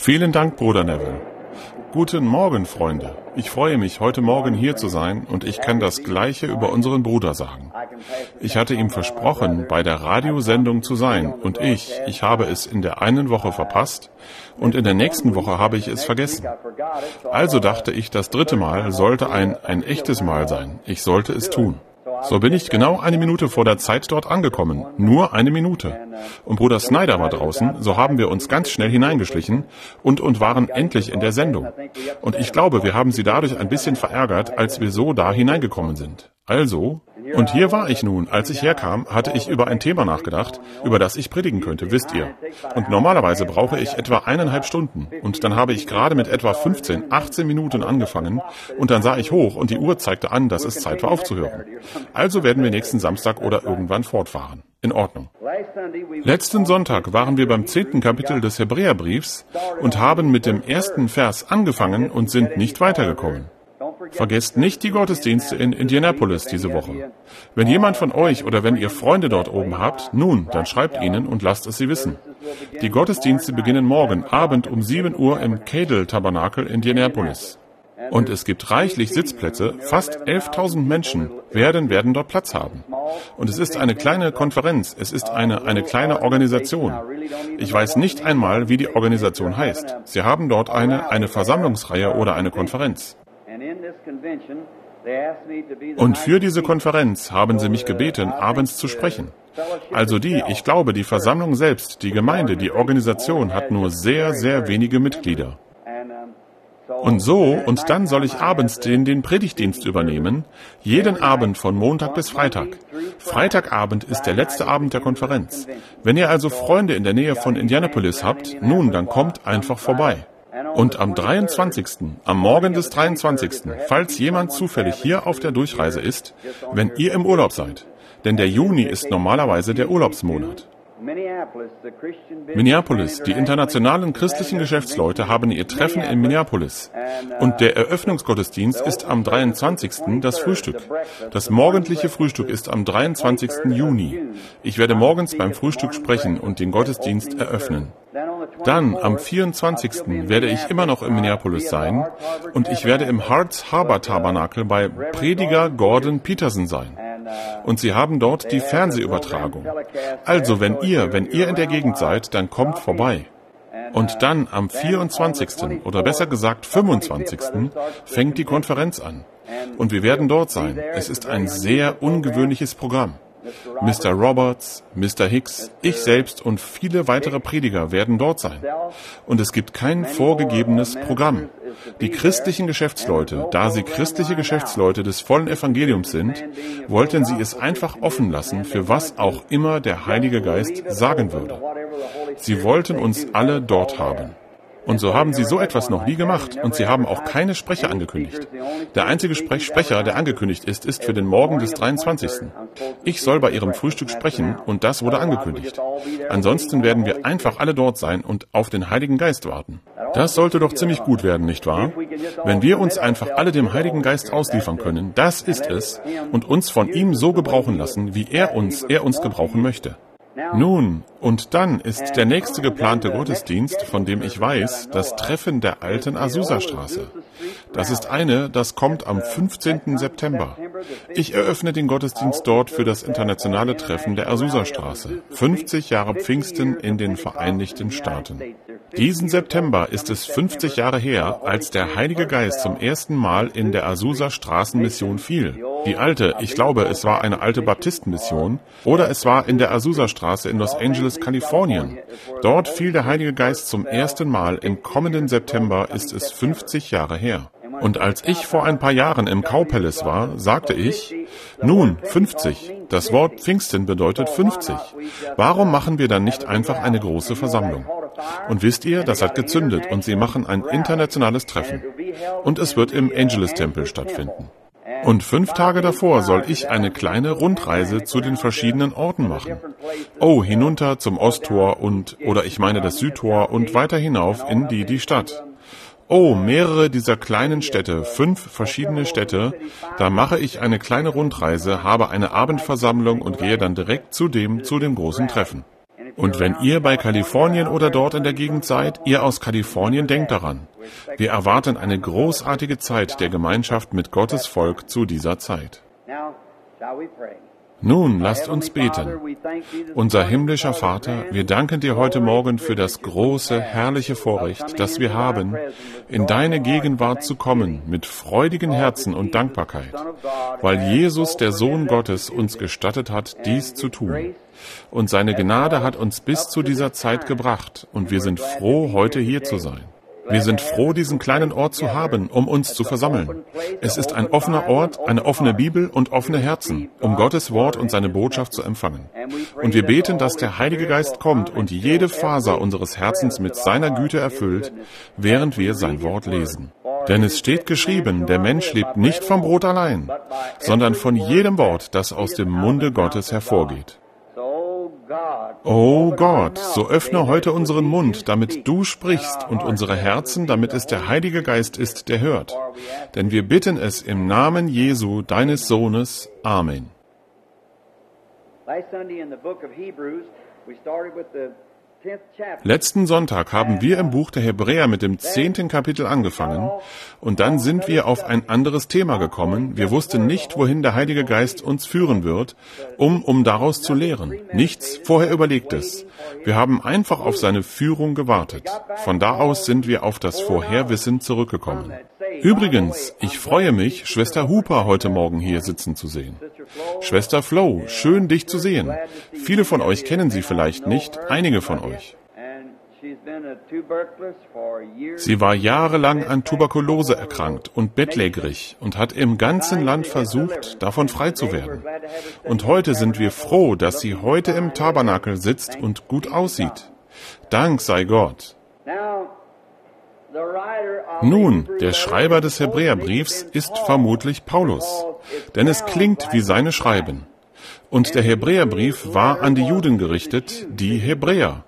Vielen Dank, Bruder Neville. Guten Morgen, Freunde. Ich freue mich, heute Morgen hier zu sein und ich kann das Gleiche über unseren Bruder sagen. Ich hatte ihm versprochen, bei der Radiosendung zu sein und ich habe es in der einen Woche verpasst und in der nächsten Woche habe ich es vergessen. Also dachte ich, das dritte Mal sollte ein echtes Mal sein. Ich sollte es tun. So bin ich genau 1 Minute vor der Zeit dort angekommen. Nur 1 Minute. Und Bruder Snyder war draußen, so haben wir uns ganz schnell hineingeschlichen und waren endlich in der Sendung. Und ich glaube, wir haben sie dadurch ein bisschen verärgert, als wir so da hineingekommen sind. Also, und hier war ich nun. Als ich herkam, hatte ich über ein Thema nachgedacht, über das ich predigen könnte, wisst ihr. Und normalerweise brauche ich etwa 1,5 Stunden. Und dann habe ich gerade mit etwa 15, 18 Minuten angefangen. Und dann sah ich hoch und die Uhr zeigte an, dass es Zeit war aufzuhören. Also werden wir nächsten Samstag oder irgendwann fortfahren. In Ordnung. Letzten Sonntag waren wir beim 10. Kapitel des Hebräerbriefs und haben mit dem 1. Vers angefangen und sind nicht weitergekommen. Vergesst nicht die Gottesdienste in Indianapolis diese Woche. Wenn jemand von euch oder wenn ihr Freunde dort oben habt, nun, dann schreibt ihnen und lasst es sie wissen. Die Gottesdienste beginnen morgen Abend um 7 Uhr im Cadle-Tabernakel in Indianapolis. Und es gibt reichlich Sitzplätze, fast 11.000 Menschen werden dort Platz haben. Und es ist eine kleine Konferenz, es ist eine kleine Organisation. Ich weiß nicht einmal, wie die Organisation heißt. Sie haben dort eine Versammlungsreihe oder eine Konferenz. Und für diese Konferenz haben sie mich gebeten, abends zu sprechen. Also ich glaube, die Versammlung selbst, die Gemeinde, die Organisation hat nur sehr, sehr wenige Mitglieder. Und dann soll ich abends den Predigtdienst übernehmen, jeden Abend von Montag bis Freitag. Freitagabend ist der letzte Abend der Konferenz. Wenn ihr also Freunde in der Nähe von Indianapolis habt, nun, dann kommt einfach vorbei. Und am 23., am Morgen des 23., falls jemand zufällig hier auf der Durchreise ist, wenn ihr im Urlaub seid, denn der Juni ist normalerweise der Urlaubsmonat. Minneapolis, die internationalen christlichen Geschäftsleute haben ihr Treffen in Minneapolis. Und der Eröffnungsgottesdienst ist am 23. das Frühstück. Das morgendliche Frühstück ist am 23. Juni. Ich werde morgens beim Frühstück sprechen und den Gottesdienst eröffnen. Dann, am 24. werde ich immer noch in Minneapolis sein und ich werde im Harts Harbor Tabernakel bei Prediger Gordon Peterson sein. Und sie haben dort die Fernsehübertragung. Also, wenn ihr in der Gegend seid, dann kommt vorbei. Und dann am 24. oder besser gesagt 25. fängt die Konferenz an. Und wir werden dort sein. Es ist ein sehr ungewöhnliches Programm. Mr. Roberts, Mr. Hicks, ich selbst und viele weitere Prediger werden dort sein. Und es gibt kein vorgegebenes Programm. Die christlichen Geschäftsleute, da sie christliche Geschäftsleute des vollen Evangeliums sind, wollten sie es einfach offen lassen, für was auch immer der Heilige Geist sagen würde. Sie wollten uns alle dort haben. Und so haben sie so etwas noch nie gemacht und sie haben auch keine Sprecher angekündigt. Der einzige Sprecher, der angekündigt ist für den Morgen des 23. Ich soll bei ihrem Frühstück sprechen und das wurde angekündigt. Ansonsten werden wir einfach alle dort sein und auf den Heiligen Geist warten. Das sollte doch ziemlich gut werden, nicht wahr? Wenn wir uns einfach alle dem Heiligen Geist ausliefern können, das ist es, und uns von ihm so gebrauchen lassen, wie er uns gebrauchen möchte. Nun, und dann ist der nächste geplante Gottesdienst, von dem ich weiß, das Treffen der alten Azusa-Straße. Das kommt am 15. September. Ich eröffne den Gottesdienst dort für das internationale Treffen der Azusa-Straße. 50 Jahre Pfingsten in den Vereinigten Staaten. Diesen September ist es 50 Jahre her, als der Heilige Geist zum ersten Mal in der Azusa-Straßenmission fiel. Die alte, ich glaube, es war eine alte Baptistenmission, oder es war in der Azusa-Straße in Los Angeles, Kalifornien. Dort fiel der Heilige Geist zum ersten Mal. Im kommenden September ist es 50 Jahre her. Und als ich vor ein paar Jahren im Cow Palace war, sagte ich, nun, 50. Das Wort Pfingsten bedeutet 50. Warum machen wir dann nicht einfach eine große Versammlung? Und wisst ihr, das hat gezündet und sie machen ein internationales Treffen. Und es wird im Angelus-Tempel stattfinden. Und 5 Tage davor soll ich eine kleine Rundreise zu den verschiedenen Orten machen. Oh, hinunter zum Osttor oder ich meine das Südtor und weiter hinauf in die Stadt. Oh, mehrere dieser kleinen Städte, 5 verschiedene Städte, da mache ich eine kleine Rundreise, habe eine Abendversammlung und gehe dann direkt zu dem großen Treffen. Und wenn ihr bei Kalifornien oder dort in der Gegend seid, ihr aus Kalifornien, denkt daran. Wir erwarten eine großartige Zeit der Gemeinschaft mit Gottes Volk zu dieser Zeit. Nun, lasst uns beten. Unser himmlischer Vater, wir danken dir heute Morgen für das große, herrliche Vorrecht, das wir haben, in deine Gegenwart zu kommen mit freudigen Herzen und Dankbarkeit, weil Jesus, der Sohn Gottes, uns gestattet hat, dies zu tun. Und seine Gnade hat uns bis zu dieser Zeit gebracht, und wir sind froh, heute hier zu sein. Wir sind froh, diesen kleinen Ort zu haben, um uns zu versammeln. Es ist ein offener Ort, eine offene Bibel und offene Herzen, um Gottes Wort und seine Botschaft zu empfangen. Und wir beten, dass der Heilige Geist kommt und jede Faser unseres Herzens mit seiner Güte erfüllt, während wir sein Wort lesen. Denn es steht geschrieben, der Mensch lebt nicht vom Brot allein, sondern von jedem Wort, das aus dem Munde Gottes hervorgeht. Oh Gott, so öffne heute unseren Mund, damit du sprichst, und unsere Herzen, damit es der Heilige Geist ist, der hört. Denn wir bitten es im Namen Jesu, deines Sohnes. Amen. Letzten Sonntag haben wir im Buch der Hebräer mit dem 10. Kapitel angefangen, und dann sind wir auf ein anderes Thema gekommen. Wir wussten nicht, wohin der Heilige Geist uns führen wird, um daraus zu lehren. Nichts vorher Überlegtes. Wir haben einfach auf seine Führung gewartet. Von da aus sind wir auf das Vorherwissen zurückgekommen. Übrigens, ich freue mich, Schwester Hooper heute Morgen hier sitzen zu sehen. Schwester Flo, schön dich zu sehen. Viele von euch kennen sie vielleicht nicht, einige von euch. Sie war jahrelang an Tuberkulose erkrankt und bettlägerig und hat im ganzen Land versucht, davon frei zu werden. Und heute sind wir froh, dass sie heute im Tabernakel sitzt und gut aussieht. Dank sei Gott. Nun, der Schreiber des Hebräerbriefs ist vermutlich Paulus, denn es klingt wie seine Schreiben. Und der Hebräerbrief war an die Juden gerichtet, die Hebräer.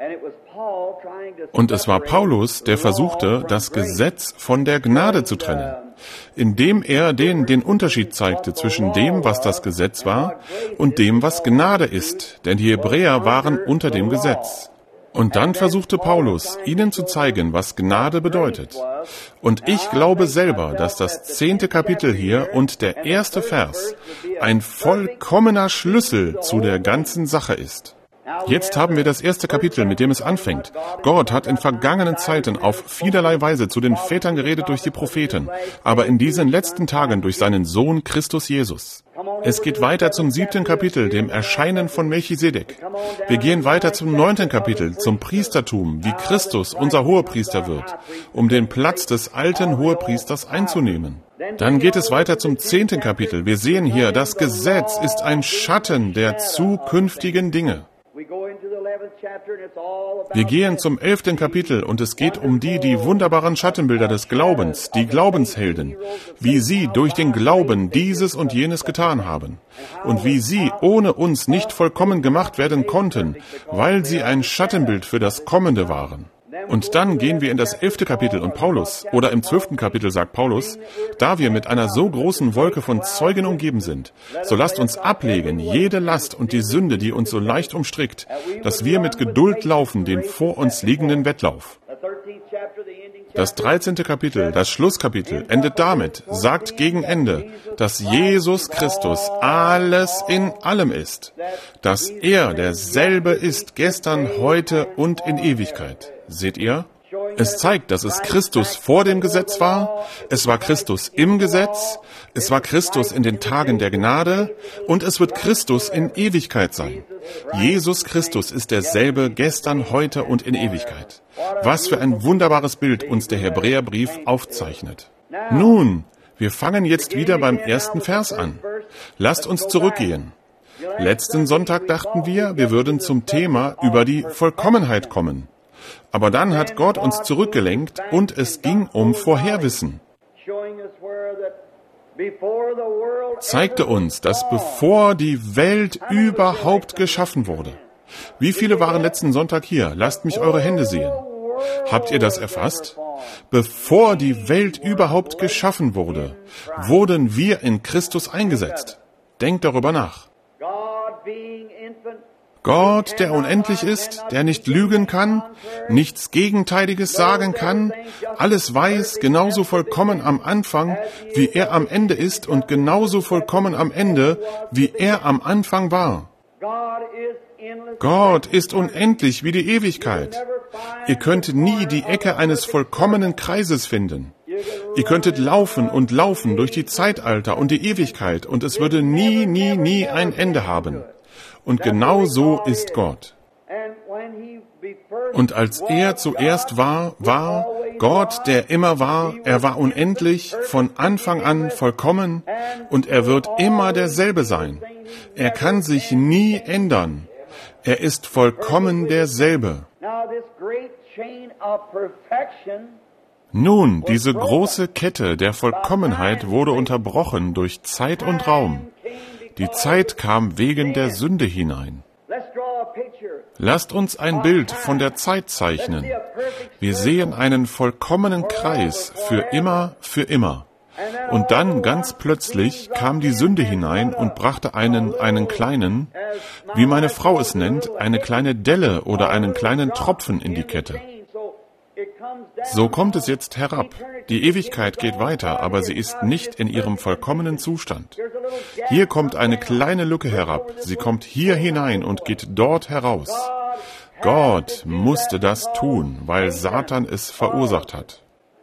Und es war Paulus, der versuchte, das Gesetz von der Gnade zu trennen, indem er den Unterschied zeigte zwischen dem, was das Gesetz war, und dem, was Gnade ist, denn die Hebräer waren unter dem Gesetz. Und dann versuchte Paulus, ihnen zu zeigen, was Gnade bedeutet. Und ich glaube selber, dass das 10. Kapitel hier und der 1. Vers ein vollkommener Schlüssel zu der ganzen Sache ist. Jetzt haben wir das 1. Kapitel, mit dem es anfängt. Gott hat in vergangenen Zeiten auf vielerlei Weise zu den Vätern geredet durch die Propheten, aber in diesen letzten Tagen durch seinen Sohn Christus Jesus. Es geht weiter zum 7. Kapitel, dem Erscheinen von Melchisedek. Wir gehen weiter zum 9. Kapitel, zum Priestertum, wie Christus unser Hohepriester wird, um den Platz des alten Hohepriesters einzunehmen. Dann geht es weiter zum 10. Kapitel. Wir sehen hier, das Gesetz ist ein Schatten der zukünftigen Dinge. Wir gehen zum 11. Kapitel und es geht um die wunderbaren Schattenbilder des Glaubens, die Glaubenshelden, wie sie durch den Glauben dieses und jenes getan haben und wie sie ohne uns nicht vollkommen gemacht werden konnten, weil sie ein Schattenbild für das Kommende waren. Und dann gehen wir in das 11. Kapitel und Paulus, oder im 12. Kapitel sagt Paulus, da wir mit einer so großen Wolke von Zeugen umgeben sind, so lasst uns ablegen jede Last und die Sünde, die uns so leicht umstrickt, dass wir mit Geduld laufen den vor uns liegenden Wettlauf. Das 13. Kapitel, das Schlusskapitel, endet damit, sagt gegen Ende, dass Jesus Christus alles in allem ist, dass er derselbe ist gestern, heute und in Ewigkeit. Seht ihr? Es zeigt, dass es Christus vor dem Gesetz war, es war Christus im Gesetz, es war Christus in den Tagen der Gnade und es wird Christus in Ewigkeit sein. Jesus Christus ist derselbe gestern, heute und in Ewigkeit. Was für ein wunderbares Bild uns der Hebräerbrief aufzeichnet. Nun, wir fangen jetzt wieder beim 1. Vers an. Lasst uns zurückgehen. Letzten Sonntag dachten wir würden zum Thema über die Vollkommenheit kommen. Aber dann hat Gott uns zurückgelenkt und es ging um Vorherwissen. Zeigte uns, dass bevor die Welt überhaupt geschaffen wurde. Wie viele waren letzten Sonntag hier? Lasst mich eure Hände sehen. Habt ihr das erfasst? Bevor die Welt überhaupt geschaffen wurde, wurden wir in Christus eingesetzt. Denkt darüber nach. Gott, der unendlich ist, der nicht lügen kann, nichts Gegenteiliges sagen kann, alles weiß, genauso vollkommen am Anfang, wie er am Ende ist und genauso vollkommen am Ende, wie er am Anfang war. Gott ist unendlich wie die Ewigkeit. Ihr könnt nie die Ecke eines vollkommenen Kreises finden. Ihr könntet laufen und laufen durch die Zeitalter und die Ewigkeit und es würde nie, nie, nie ein Ende haben. Und genau so ist Gott. Und als er zuerst war Gott, der immer war, er war unendlich, von Anfang an vollkommen und er wird immer derselbe sein. Er kann sich nie ändern. Er ist vollkommen derselbe. Nun, diese große Kette der Vollkommenheit wurde unterbrochen durch Zeit und Raum. Die Zeit kam wegen der Sünde hinein. Lasst uns ein Bild von der Zeit zeichnen. Wir sehen einen vollkommenen Kreis für immer, für immer. Und dann ganz plötzlich kam die Sünde hinein und brachte einen kleinen, wie meine Frau es nennt, eine kleine Delle oder einen kleinen Tropfen in die Kette. So kommt es jetzt herab. Die Ewigkeit geht weiter, aber sie ist nicht in ihrem vollkommenen Zustand. Hier kommt eine kleine Lücke herab. Sie kommt hier hinein und geht dort heraus. Gott musste das tun, weil Satan es verursacht hat.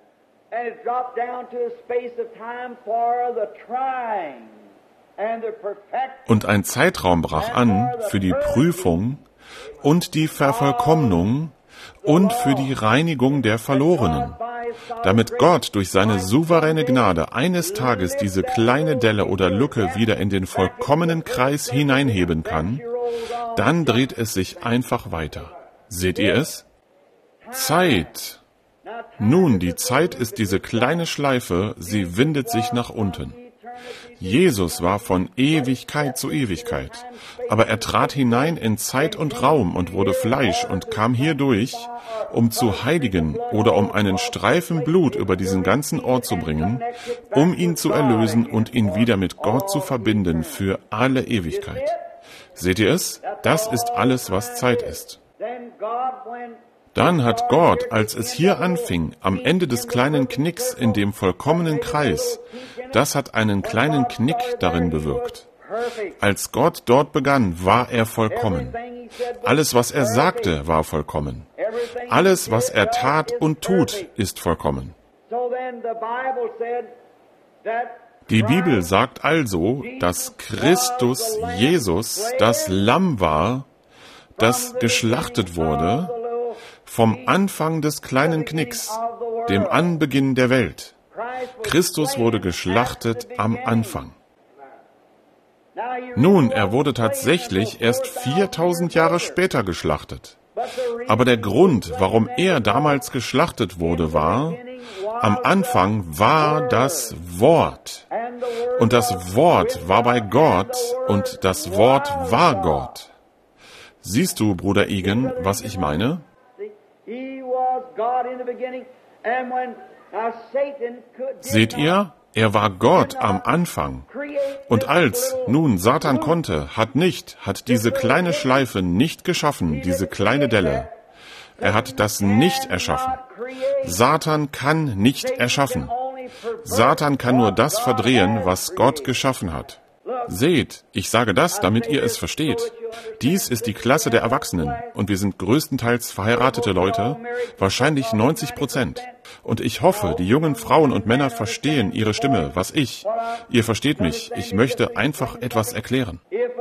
Und ein Zeitraum brach an für die Prüfung und die Vervollkommnung und für die Reinigung der Verlorenen, damit Gott durch seine souveräne Gnade eines Tages diese kleine Delle oder Lücke wieder in den vollkommenen Kreis hineinheben kann, dann dreht es sich einfach weiter. Seht ihr es? Zeit. Nun, die Zeit ist diese kleine Schleife, sie windet sich nach unten. Jesus war von Ewigkeit zu Ewigkeit, aber er trat hinein in Zeit und Raum und wurde Fleisch und kam hierdurch, um zu heiligen oder um einen Streifen Blut über diesen ganzen Ort zu bringen, um ihn zu erlösen und ihn wieder mit Gott zu verbinden für alle Ewigkeit. Seht ihr es? Das ist alles, was Zeit ist. Dann hat Gott, als es hier anfing, am Ende des kleinen Knicks in dem vollkommenen Kreis, das hat einen kleinen Knick darin bewirkt. Als Gott dort begann, war er vollkommen. Alles, was er sagte, war vollkommen. Alles, was er tat und tut, ist vollkommen. Die Bibel sagt also, dass Christus, Jesus, das Lamm war, das geschlachtet wurde, vom Anfang des kleinen Knicks, dem Anbeginn der Welt. Christus wurde geschlachtet am Anfang. Nun, er wurde tatsächlich erst 4000 Jahre später geschlachtet. Aber der Grund, warum er damals geschlachtet wurde, war, am Anfang war das Wort. Und das Wort war bei Gott und das Wort war Gott. Siehst du, Bruder Egan, was ich meine? Seht ihr? Er war Gott am Anfang. Und als nun Satan konnte, hat diese kleine Schleife nicht geschaffen, diese kleine Delle. Er hat das nicht erschaffen. Satan kann nicht erschaffen. Satan kann nur das verdrehen, was Gott geschaffen hat. Seht, ich sage das, damit ihr es versteht. Dies ist die Klasse der Erwachsenen und wir sind größtenteils verheiratete Leute, wahrscheinlich 90%. Und ich hoffe, die jungen Frauen und Männer verstehen ihre Stimme, Ihr versteht mich, ich möchte einfach etwas erklären.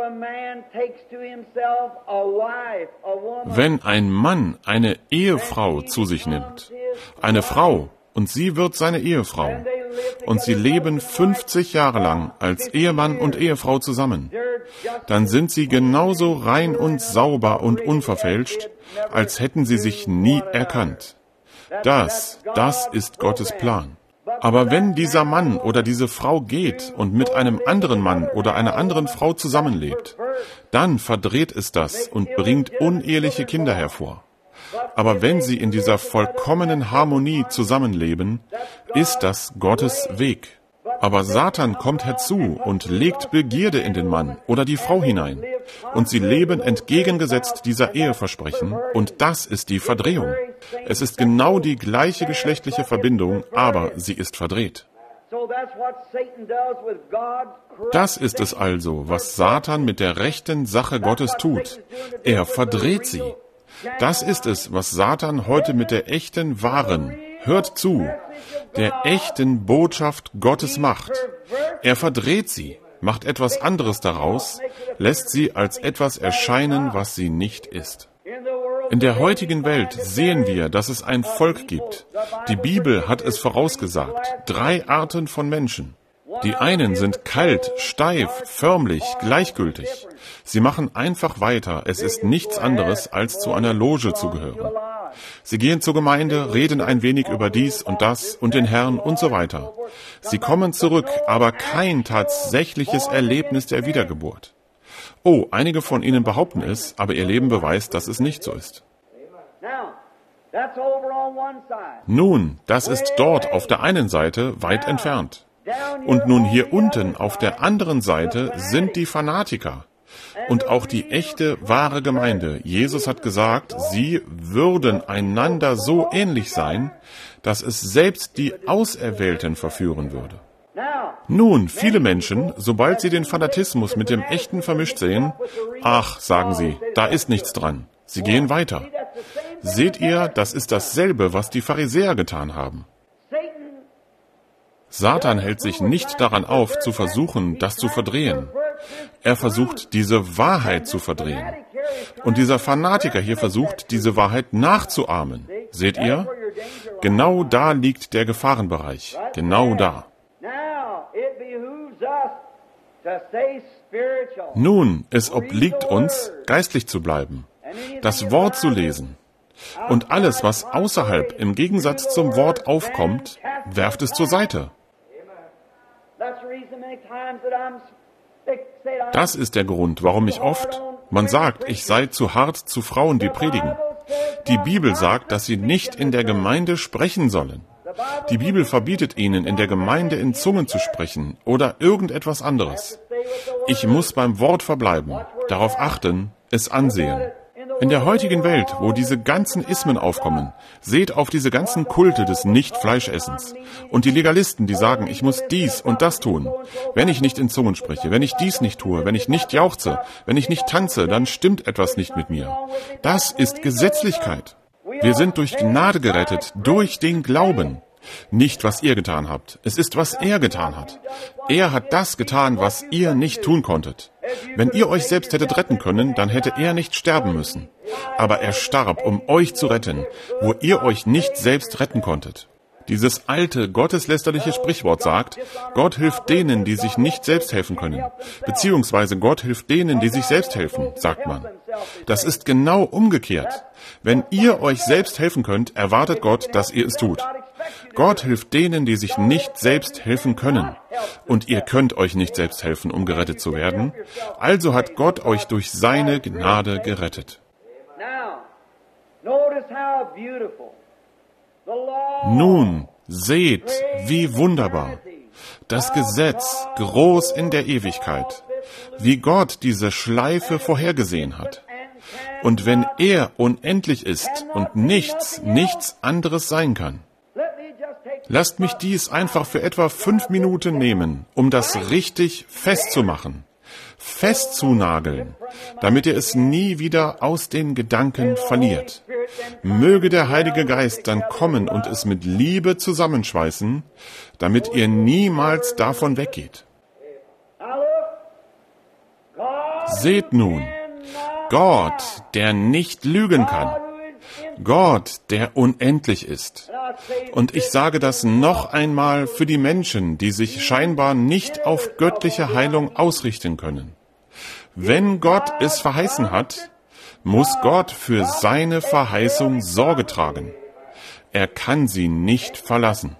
Wenn ein Mann eine Ehefrau zu sich nimmt, eine Frau, und sie wird seine Ehefrau, und sie leben 50 Jahre lang als Ehemann und Ehefrau zusammen, dann sind sie genauso rein und sauber und unverfälscht, als hätten sie sich nie erkannt. Das ist Gottes Plan. Aber wenn dieser Mann oder diese Frau geht und mit einem anderen Mann oder einer anderen Frau zusammenlebt, dann verdreht es das und bringt uneheliche Kinder hervor. Aber wenn sie in dieser vollkommenen Harmonie zusammenleben, ist das Gottes Weg. Aber Satan kommt herzu und legt Begierde in den Mann oder die Frau hinein. Und sie leben entgegengesetzt dieser Eheversprechen. Und das ist die Verdrehung. Es ist genau die gleiche geschlechtliche Verbindung, aber sie ist verdreht. Das ist es also, was Satan mit der rechten Sache Gottes tut. Er verdreht sie. Das ist es, was Satan heute mit der echten, wahren, hört zu, der echten Botschaft Gottes macht. Er verdreht sie, macht etwas anderes daraus, lässt sie als etwas erscheinen, was sie nicht ist. In der heutigen Welt sehen wir, dass es ein Volk gibt. Die Bibel hat es vorausgesagt. 3 Arten von Menschen. Die einen sind kalt, steif, förmlich, gleichgültig. Sie machen einfach weiter. Es ist nichts anderes, als zu einer Loge zu gehören. Sie gehen zur Gemeinde, reden ein wenig über dies und das und den Herrn und so weiter. Sie kommen zurück, aber kein tatsächliches Erlebnis der Wiedergeburt. Oh, einige von ihnen behaupten es, aber ihr Leben beweist, dass es nicht so ist. Nun, das ist dort auf der einen Seite weit entfernt. Und nun hier unten auf der anderen Seite sind die Fanatiker. Und auch die echte, wahre Gemeinde. Jesus hat gesagt, sie würden einander so ähnlich sein, dass es selbst die Auserwählten verführen würde. Nun, viele Menschen, sobald sie den Fanatismus mit dem Echten vermischt sehen, ach, sagen sie, da ist nichts dran. Sie gehen weiter. Seht ihr, das ist dasselbe, was die Pharisäer getan haben. Satan hält sich nicht daran auf, zu versuchen, das zu verdrehen. Er versucht, diese Wahrheit zu verdrehen. Und dieser Fanatiker hier versucht, diese Wahrheit nachzuahmen. Seht ihr? Genau da liegt der Gefahrenbereich. Genau da. Nun, es obliegt uns, geistlich zu bleiben, das Wort zu lesen. Und alles, was außerhalb im Gegensatz zum Wort aufkommt, werft es zur Seite. Das ist der Grund, warum man sagt, ich sei zu hart zu Frauen, die predigen. Die Bibel sagt, dass sie nicht in der Gemeinde sprechen sollen. Die Bibel verbietet ihnen, in der Gemeinde in Zungen zu sprechen oder irgendetwas anderes. Ich muss beim Wort verbleiben, darauf achten, es ansehen. In der heutigen Welt, wo diese ganzen Ismen aufkommen, seht auf diese ganzen Kulte des Nicht-Fleischessens. Und die Legalisten, die sagen, ich muss dies und das tun. Wenn ich nicht in Zungen spreche, wenn ich dies nicht tue, wenn ich nicht jauchze, wenn ich nicht tanze, dann stimmt etwas nicht mit mir. Das ist Gesetzlichkeit. Wir sind durch Gnade gerettet, durch den Glauben. Nicht, was ihr getan habt. Es ist, was er getan hat. Er hat das getan, was ihr nicht tun konntet. Wenn ihr euch selbst hättet retten können, dann hätte er nicht sterben müssen. Aber er starb, um euch zu retten, wo ihr euch nicht selbst retten konntet. Dieses alte, gotteslästerliche Sprichwort sagt, Gott hilft denen, die sich nicht selbst helfen können. Beziehungsweise Gott hilft denen, die sich selbst helfen, sagt man. Das ist genau umgekehrt. Wenn ihr euch selbst helfen könnt, erwartet Gott, dass ihr es tut. Gott hilft denen, die sich nicht selbst helfen können. Und ihr könnt euch nicht selbst helfen, um gerettet zu werden. Also hat Gott euch durch seine Gnade gerettet. Nun, seht, wie wunderbar. Das Gesetz, groß in der Ewigkeit. Wie Gott diese Schleife vorhergesehen hat. Und wenn er unendlich ist und nichts anderes sein kann. Lasst mich dies einfach für etwa 5 Minuten nehmen, um das richtig festzumachen, festzunageln, damit ihr es nie wieder aus den Gedanken verliert. Möge der Heilige Geist dann kommen und es mit Liebe zusammenschweißen, damit ihr niemals davon weggeht. Seht nun, Gott, der nicht lügen kann, Gott, der unendlich ist. Und ich sage das noch einmal für die Menschen, die sich scheinbar nicht auf göttliche Heilung ausrichten können. Wenn Gott es verheißen hat, muss Gott für seine Verheißung Sorge tragen. Er kann sie nicht verlassen.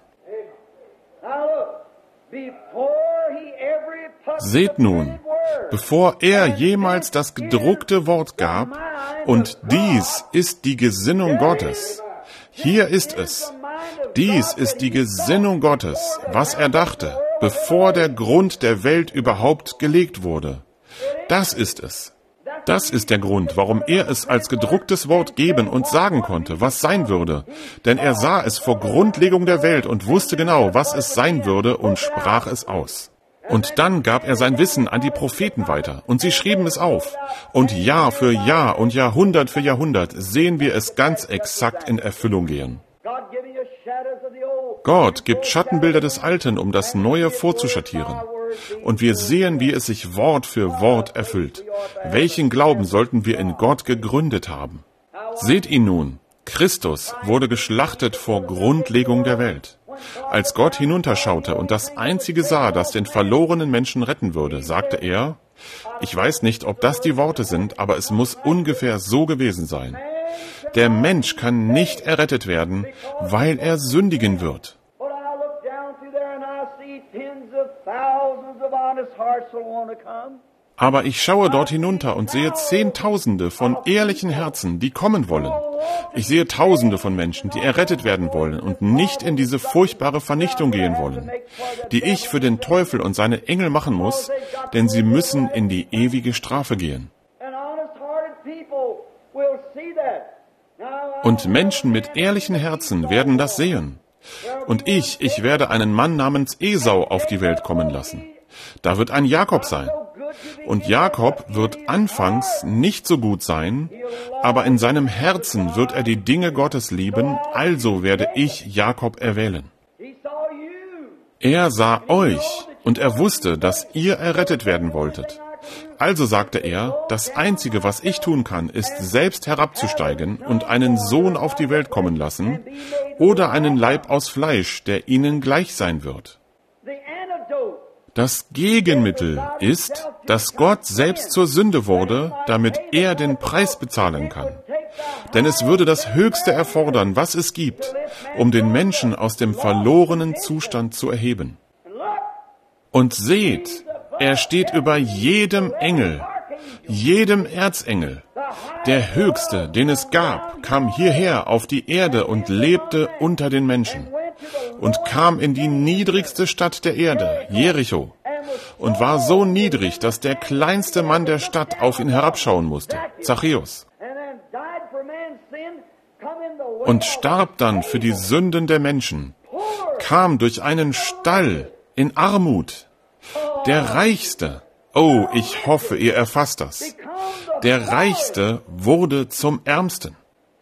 Seht nun, bevor er jemals das gedruckte Wort gab, und dies ist die Gesinnung Gottes. Hier ist es. Dies ist die Gesinnung Gottes, was er dachte, bevor der Grund der Welt überhaupt gelegt wurde. Das ist es. Das ist der Grund, warum er es als gedrucktes Wort geben und sagen konnte, was sein würde. Denn er sah es vor Grundlegung der Welt und wusste genau, was es sein würde und sprach es aus. Und dann gab er sein Wissen an die Propheten weiter und sie schrieben es auf. Und Jahr für Jahr und Jahrhundert für Jahrhundert sehen wir es ganz exakt in Erfüllung gehen. Gott gibt Schattenbilder des Alten, um das Neue vorzuschattieren. Und wir sehen, wie es sich Wort für Wort erfüllt. Welchen Glauben sollten wir in Gott gegründet haben? Seht ihn nun. Christus wurde geschlachtet vor Grundlegung der Welt. Als Gott hinunterschaute und das Einzige sah, das den verlorenen Menschen retten würde, sagte er, ich weiß nicht, ob das die Worte sind, aber es muss ungefähr so gewesen sein. Der Mensch kann nicht errettet werden, weil er sündigen wird. Aber ich schaue dort hinunter und sehe Zehntausende von ehrlichen Herzen, die kommen wollen. Ich sehe Tausende von Menschen, die errettet werden wollen und nicht in diese furchtbare Vernichtung gehen wollen, die ich für den Teufel und seine Engel machen muss, denn sie müssen in die ewige Strafe gehen. Und Menschen mit ehrlichen Herzen werden das sehen. Und ich werde einen Mann namens Esau auf die Welt kommen lassen. Da wird ein Jakob sein. Und Jakob wird anfangs nicht so gut sein, aber in seinem Herzen wird er die Dinge Gottes lieben, also werde ich Jakob erwählen. Er sah euch und er wusste, dass ihr errettet werden wolltet. Also sagte er, das Einzige, was ich tun kann, ist selbst herabzusteigen und einen Sohn auf die Welt kommen lassen oder einen Leib aus Fleisch, der ihnen gleich sein wird. Das Gegenmittel ist, dass Gott selbst zur Sünde wurde, damit er den Preis bezahlen kann. Denn es würde das Höchste erfordern, was es gibt, um den Menschen aus dem verlorenen Zustand zu erheben. Und seht, er steht über jedem Engel, jedem Erzengel. Der Höchste, den es gab, kam hierher auf die Erde und lebte unter den Menschen und kam in die niedrigste Stadt der Erde, Jericho, und war so niedrig, dass der kleinste Mann der Stadt auf ihn herabschauen musste, Zachäus, und starb dann für die Sünden der Menschen, kam durch einen Stall in Armut. Der Reichste, oh, ich hoffe, ihr erfasst das, der Reichste wurde zum Ärmsten.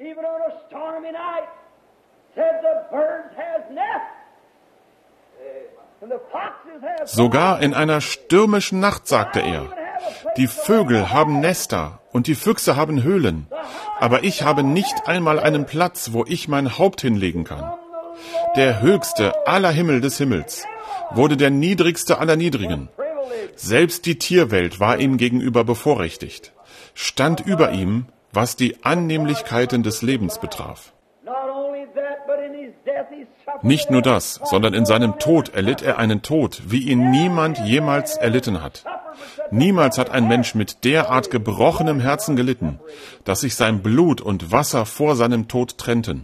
Sogar in einer stürmischen Nacht, sagte er, die Vögel haben Nester und die Füchse haben Höhlen, aber ich habe nicht einmal einen Platz, wo ich mein Haupt hinlegen kann. Der Höchste aller Himmel des Himmels wurde der Niedrigste aller Niedrigen. Selbst die Tierwelt war ihm gegenüber bevorrechtigt, stand über ihm, was die Annehmlichkeiten des Lebens betraf. Nicht nur das, sondern in seinem Tod erlitt er einen Tod, wie ihn niemand jemals erlitten hat. Niemals hat ein Mensch mit derart gebrochenem Herzen gelitten, dass sich sein Blut und Wasser vor seinem Tod trennten.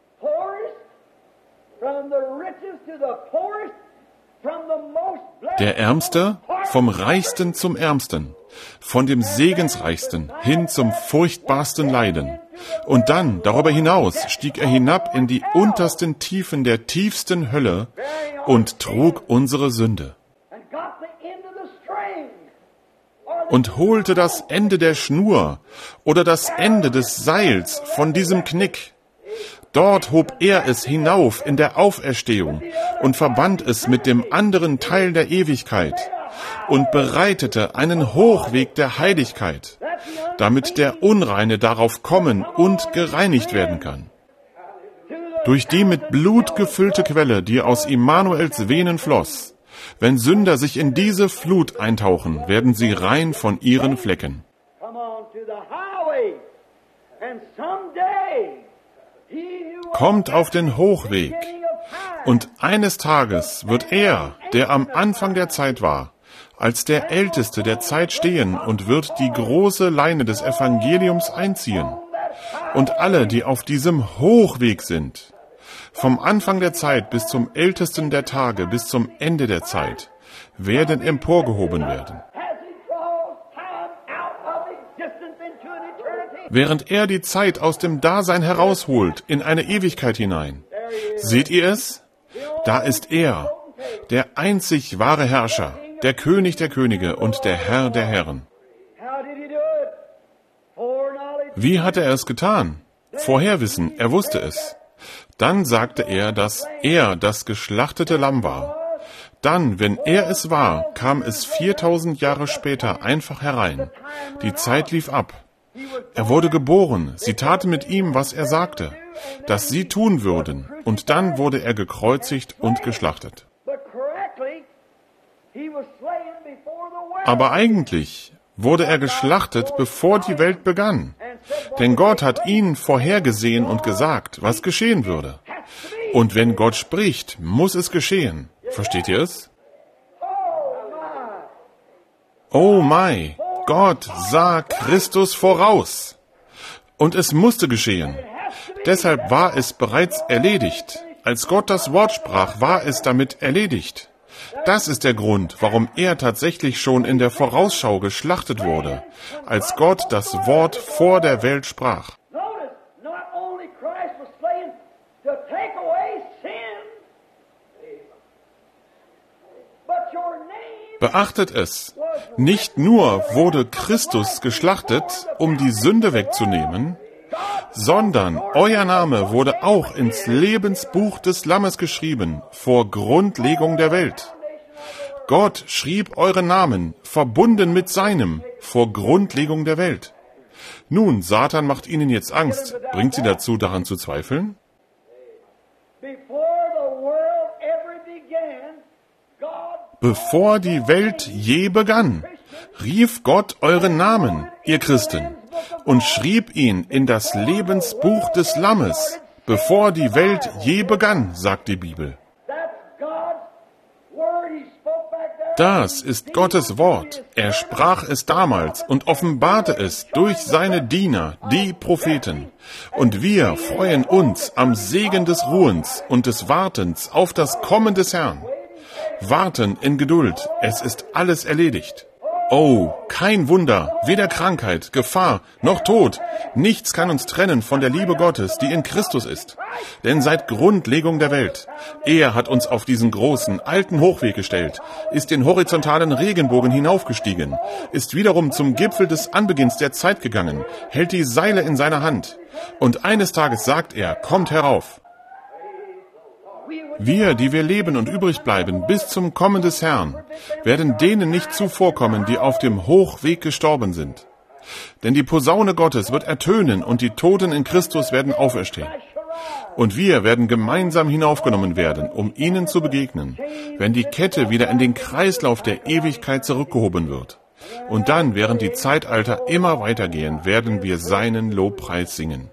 Der Ärmste vom Reichsten zum Ärmsten, von dem Segensreichsten hin zum furchtbarsten Leiden. Und dann, darüber hinaus, stieg er hinab in die untersten Tiefen der tiefsten Hölle und trug unsere Sünde. Und holte das Ende der Schnur oder das Ende des Seils von diesem Knick. Dort hob er es hinauf in der Auferstehung und verband es mit dem anderen Teil der Ewigkeit und bereitete einen Hochweg der Heiligkeit, damit der Unreine darauf kommen und gereinigt werden kann. Durch die mit Blut gefüllte Quelle, die aus Immanuels Venen floss, wenn Sünder sich in diese Flut eintauchen, werden sie rein von ihren Flecken. Kommt auf den Hochweg, und eines Tages wird er, der am Anfang der Zeit war, als der Älteste der Zeit stehen und wird die große Leine des Evangeliums einziehen. Und alle, die auf diesem Hochweg sind, Vom Anfang der Zeit bis zum Ältesten der Tage, bis zum Ende der Zeit, werden emporgehoben werden. Während er die Zeit aus dem Dasein herausholt in eine Ewigkeit hinein. Seht ihr es? Da ist er, der einzig wahre Herrscher, der König der Könige und der Herr der Herren. Wie hat er es getan? Vorherwissen, er wusste es. Dann sagte er, dass er das geschlachtete Lamm war. Dann, wenn er es war, kam es 4000 Jahre später einfach herein. Die Zeit lief ab. Er wurde geboren, sie taten mit ihm, was er sagte, dass sie tun würden, und dann wurde er gekreuzigt und geschlachtet. Aber eigentlich wurde er geschlachtet, bevor die Welt begann. Denn Gott hat ihn vorhergesehen und gesagt, was geschehen würde. Und wenn Gott spricht, muss es geschehen. Versteht ihr es? Oh my, Gott sah Christus voraus. Und es musste geschehen. Deshalb war es bereits erledigt. Als Gott das Wort sprach, war es damit erledigt. Das ist der Grund, warum er tatsächlich schon in der Vorausschau geschlachtet wurde, als Gott das Wort vor der Welt sprach. Beachtet es, nicht nur wurde Christus geschlachtet, um die Sünde wegzunehmen, sondern euer Name wurde auch ins Lebensbuch des Lammes geschrieben, vor Grundlegung der Welt. Gott schrieb euren Namen, verbunden mit seinem, vor Grundlegung der Welt. Nun, Satan macht ihnen jetzt Angst. Bringt sie dazu, daran zu zweifeln? Bevor die Welt je begann, rief Gott euren Namen, ihr Christen, und schrieb ihn in das Lebensbuch des Lammes, bevor die Welt je begann, sagt die Bibel. Das ist Gottes Wort. Er sprach es damals und offenbarte es durch seine Diener, die Propheten. Und wir freuen uns am Segen des Ruhens und des Wartens auf das Kommen des Herrn. Warten in Geduld, es ist alles erledigt. Oh, kein Wunder, weder Krankheit, Gefahr, noch Tod. Nichts kann uns trennen von der Liebe Gottes, die in Christus ist. Denn seit Grundlegung der Welt, er hat uns auf diesen großen, alten Hochweg gestellt, ist den horizontalen Regenbogen hinaufgestiegen, ist wiederum zum Gipfel des Anbeginns der Zeit gegangen, hält die Seile in seiner Hand. Und eines Tages sagt er, kommt herauf. Wir, die wir leben und übrig bleiben bis zum Kommen des Herrn, werden denen nicht zuvorkommen, die auf dem Hochweg gestorben sind. Denn die Posaune Gottes wird ertönen und die Toten in Christus werden auferstehen. Und wir werden gemeinsam hinaufgenommen werden, um ihnen zu begegnen, wenn die Kette wieder in den Kreislauf der Ewigkeit zurückgehoben wird. Und dann, während die Zeitalter immer weitergehen, werden wir seinen Lobpreis singen.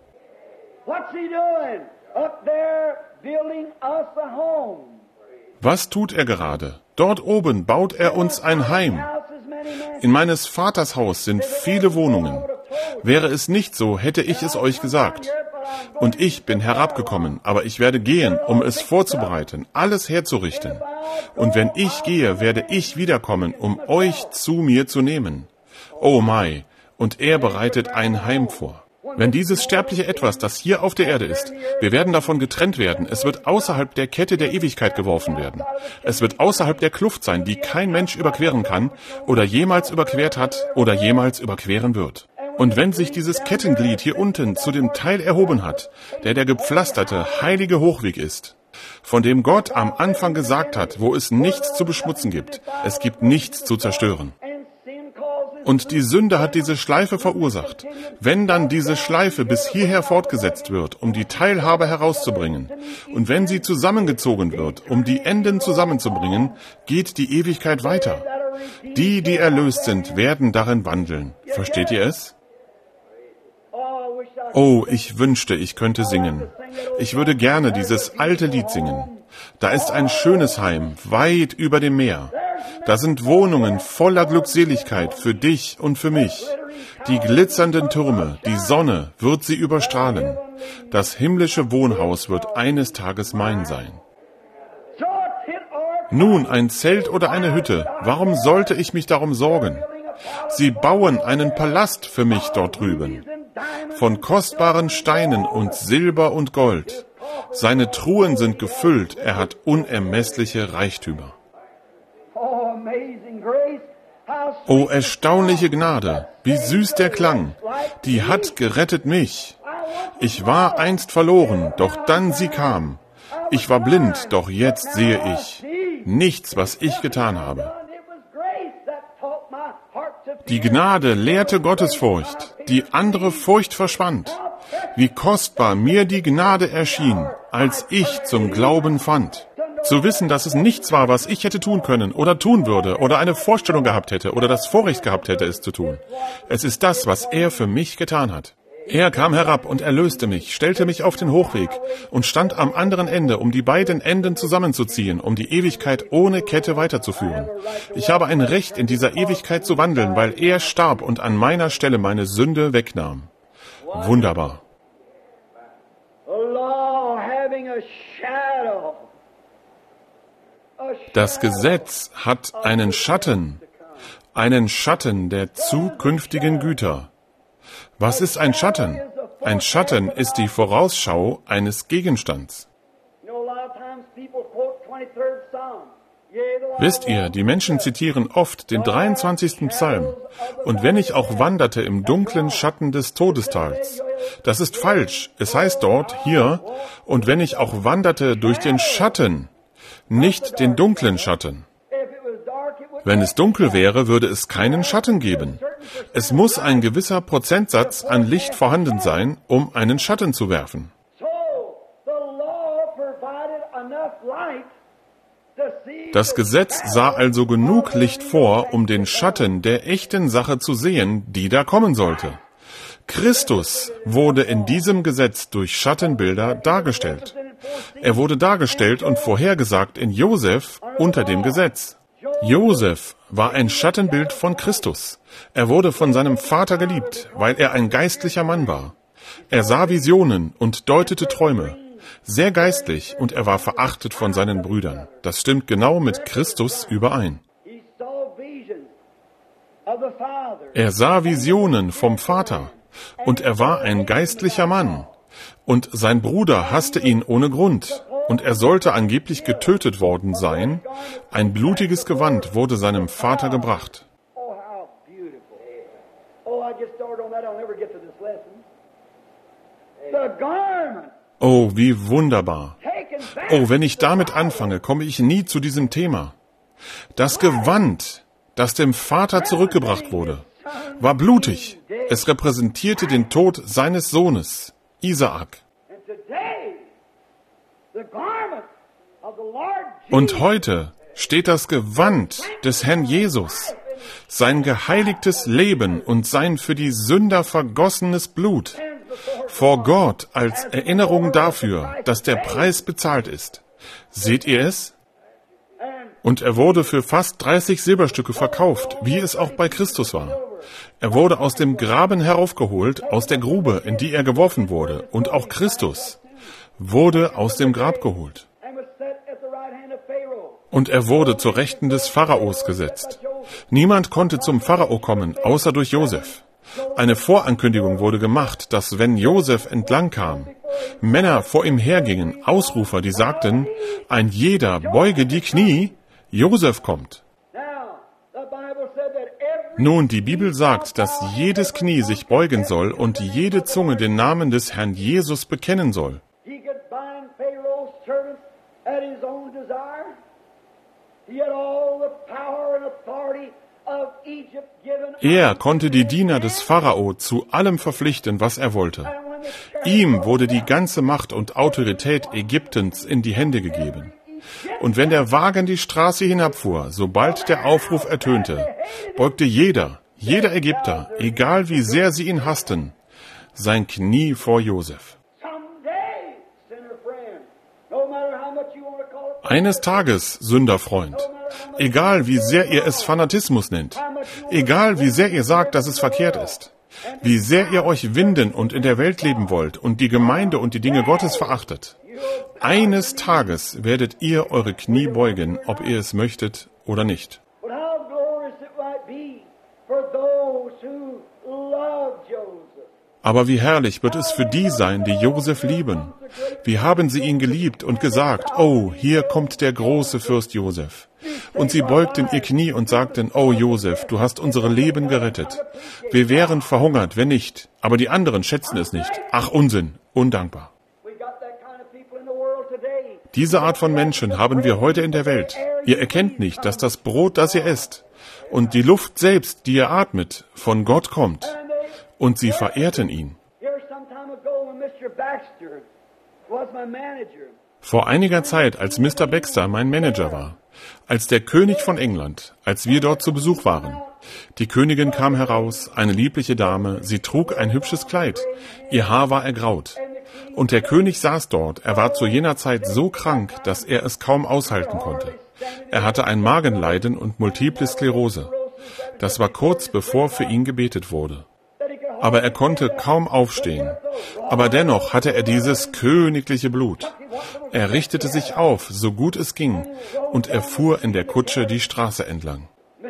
Was tut er gerade? Dort oben baut er uns ein Heim. In meines Vaters Haus sind viele Wohnungen. Wäre es nicht so, hätte ich es euch gesagt. Und ich bin herabgekommen, aber ich werde gehen, um es vorzubereiten, alles herzurichten. Und wenn ich gehe, werde ich wiederkommen, um euch zu mir zu nehmen. Oh my, und er bereitet ein Heim vor. Wenn dieses sterbliche Etwas, das hier auf der Erde ist, wir werden davon getrennt werden. Es wird außerhalb der Kette der Ewigkeit geworfen werden. Es wird außerhalb der Kluft sein, die kein Mensch überqueren kann oder jemals überquert hat oder jemals überqueren wird. Und wenn sich dieses Kettenglied hier unten zu dem Teil erhoben hat, der gepflasterte, heilige Hochweg ist, von dem Gott am Anfang gesagt hat, wo es nichts zu beschmutzen gibt, es gibt nichts zu zerstören. Und die Sünde hat diese Schleife verursacht. Wenn dann diese Schleife bis hierher fortgesetzt wird, um die Teilhabe herauszubringen, und wenn sie zusammengezogen wird, um die Enden zusammenzubringen, geht die Ewigkeit weiter. Die, die erlöst sind, werden darin wandeln. Versteht ihr es? Oh, ich wünschte, ich könnte singen. Ich würde gerne dieses alte Lied singen. Da ist ein schönes Heim, weit über dem Meer. Da sind Wohnungen voller Glückseligkeit für dich und für mich. Die glitzernden Türme, die Sonne wird sie überstrahlen. Das himmlische Wohnhaus wird eines Tages mein sein. Nun, ein Zelt oder eine Hütte, warum sollte ich mich darum sorgen? Sie bauen einen Palast für mich dort drüben. Von kostbaren Steinen und Silber und Gold. Seine Truhen sind gefüllt, er hat unermessliche Reichtümer. O erstaunliche Gnade, wie süß der Klang, die hat gerettet mich. Ich war einst verloren, doch dann sie kam. Ich war blind, doch jetzt sehe ich. Nichts, was ich getan habe. Die Gnade lehrte Gottesfurcht, die andere Furcht verschwand. Wie kostbar mir die Gnade erschien, als ich zum Glauben fand. Zu wissen, dass es nichts war, was ich hätte tun können oder tun würde oder eine Vorstellung gehabt hätte oder das Vorrecht gehabt hätte, es zu tun. Es ist das, was er für mich getan hat. Er kam herab und erlöste mich, stellte mich auf den Hochweg und stand am anderen Ende, um die beiden Enden zusammenzuziehen, um die Ewigkeit ohne Kette weiterzuführen. Ich habe ein Recht, in dieser Ewigkeit zu wandeln, weil er starb und an meiner Stelle meine Sünde wegnahm. Wunderbar. Das Gesetz hat einen Schatten der zukünftigen Güter. Was ist ein Schatten? Ein Schatten ist die Vorausschau eines Gegenstands. Wisst ihr, die Menschen zitieren oft den 23. Psalm. Und wenn ich auch wanderte im dunklen Schatten des Todestals. Das ist falsch. Es heißt dort, hier, und wenn ich auch wanderte durch den Schatten, nicht den dunklen Schatten. Wenn es dunkel wäre, würde es keinen Schatten geben. Es muss ein gewisser Prozentsatz an Licht vorhanden sein, um einen Schatten zu werfen. Das Gesetz sah also genug Licht vor, um den Schatten der echten Sache zu sehen, die da kommen sollte. Christus wurde in diesem Gesetz durch Schattenbilder dargestellt. Er wurde dargestellt und vorhergesagt in Josef unter dem Gesetz. Josef war ein Schattenbild von Christus. Er wurde von seinem Vater geliebt, weil er ein geistlicher Mann war. Er sah Visionen und deutete Träume. Sehr geistlich, und er war verachtet von seinen Brüdern. Das stimmt genau mit Christus überein. Er sah Visionen vom Vater, und er war ein geistlicher Mann. Und sein Bruder hasste ihn ohne Grund. Und er sollte angeblich getötet worden sein. Ein blutiges Gewand wurde seinem Vater gebracht. Oh, wie wunderbar. Oh, wenn ich damit anfange, komme ich nie zu diesem Thema. Das Gewand, das dem Vater zurückgebracht wurde, war blutig. Es repräsentierte den Tod seines Sohnes, Isaak. Und heute steht das Gewand des Herrn Jesus, sein geheiligtes Leben und sein für die Sünder vergossenes Blut, vor Gott als Erinnerung dafür, dass der Preis bezahlt ist. Seht ihr es? Und er wurde für fast 30 Silberstücke verkauft, wie es auch bei Christus war. Er wurde aus dem Graben heraufgeholt, aus der Grube, in die er geworfen wurde, und auch Christus wurde aus dem Grab geholt. Und er wurde zur Rechten des Pharaos gesetzt. Niemand konnte zum Pharao kommen, außer durch Josef. Eine Vorankündigung wurde gemacht, dass wenn Josef entlang kam, Männer vor ihm hergingen, Ausrufer, die sagten, ein jeder beuge die Knie, Josef kommt. Nun, die Bibel sagt, dass jedes Knie sich beugen soll und jede Zunge den Namen des Herrn Jesus bekennen soll. Er konnte die Diener des Pharao zu allem verpflichten, was er wollte. Ihm wurde die ganze Macht und Autorität Ägyptens in die Hände gegeben. Und wenn der Wagen die Straße hinabfuhr, sobald der Aufruf ertönte, beugte jeder Ägypter, egal wie sehr sie ihn hassten, sein Knie vor Josef. Eines Tages, Sünderfreund, Egal, wie sehr ihr es Fanatismus nennt. Egal, wie sehr ihr sagt, dass es verkehrt ist. Wie sehr ihr euch winden und in der Welt leben wollt und die Gemeinde und die Dinge Gottes verachtet. Eines Tages werdet ihr eure Knie beugen, ob ihr es möchtet oder nicht. Aber wie herrlich wird es für die sein, die Josef lieben. Wie haben sie ihn geliebt und gesagt, oh, hier kommt der große Fürst Josef. Und sie beugten ihr Knie und sagten, oh Josef, du hast unsere Leben gerettet. Wir wären verhungert, wenn nicht. Aber die anderen schätzen es nicht. Ach, Unsinn, undankbar. Diese Art von Menschen haben wir heute in der Welt. Ihr erkennt nicht, dass das Brot, das ihr esst, und die Luft selbst, die ihr atmet, von Gott kommt. Und sie verehrten ihn. Vor einiger Zeit, als Mr. Baxter mein Manager war, als der König von England, als wir dort zu Besuch waren. Die Königin kam heraus, eine liebliche Dame, sie trug ein hübsches Kleid, ihr Haar war ergraut. Und der König saß dort, er war zu jener Zeit so krank, dass er es kaum aushalten konnte. Er hatte ein Magenleiden und Multiple Sklerose. Das war kurz bevor für ihn gebetet wurde. Aber er konnte kaum aufstehen. Aber dennoch hatte er dieses königliche Blut. Er richtete sich auf, so gut es ging, und er fuhr in der Kutsche die Straße entlang.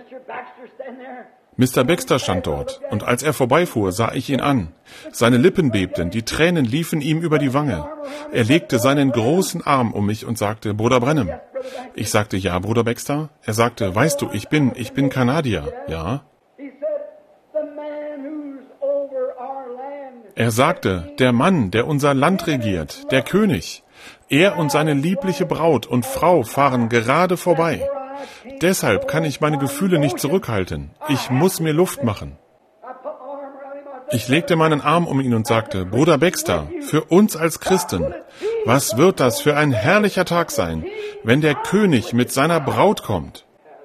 Mr. Baxter stand dort, und als er vorbeifuhr, sah ich ihn an. Seine Lippen bebten, die Tränen liefen ihm über die Wange. Er legte seinen großen Arm um mich und sagte, Bruder Branham. Ich sagte, ja, Bruder Baxter. Er sagte, weißt du, ich bin Kanadier, ja. Er sagte, der Mann, der unser Land regiert, der König, er und seine liebliche Braut und Frau fahren gerade vorbei. Deshalb kann ich meine Gefühle nicht zurückhalten. Ich muss mir Luft machen. Ich legte meinen Arm um ihn und sagte, Bruder Baxter, für uns als Christen, was wird das für ein herrlicher Tag sein, wenn der König mit seiner Braut kommt?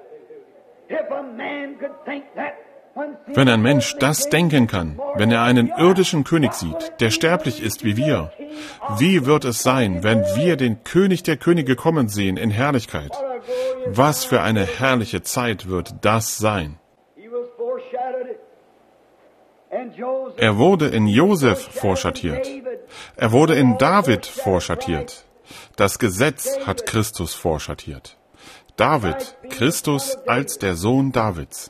Wenn ein Mensch das denken kann, wenn er einen irdischen König sieht, der sterblich ist wie wir, wie wird es sein, wenn wir den König der Könige kommen sehen in Herrlichkeit? Was für eine herrliche Zeit wird das sein? Er wurde in Josef vorschattiert. Er wurde in David vorschattiert. Das Gesetz hat Christus vorschattiert. David, Christus als der Sohn Davids.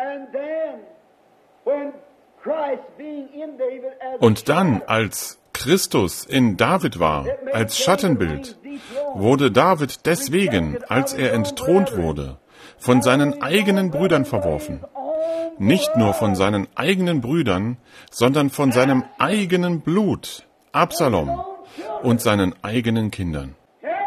Und dann, als Christus in David war, als Schattenbild, wurde David deswegen, als er entthront wurde, von seinen eigenen Brüdern verworfen. Nicht nur von seinen eigenen Brüdern, sondern von seinem eigenen Blut, Absalom, und seinen eigenen Kindern.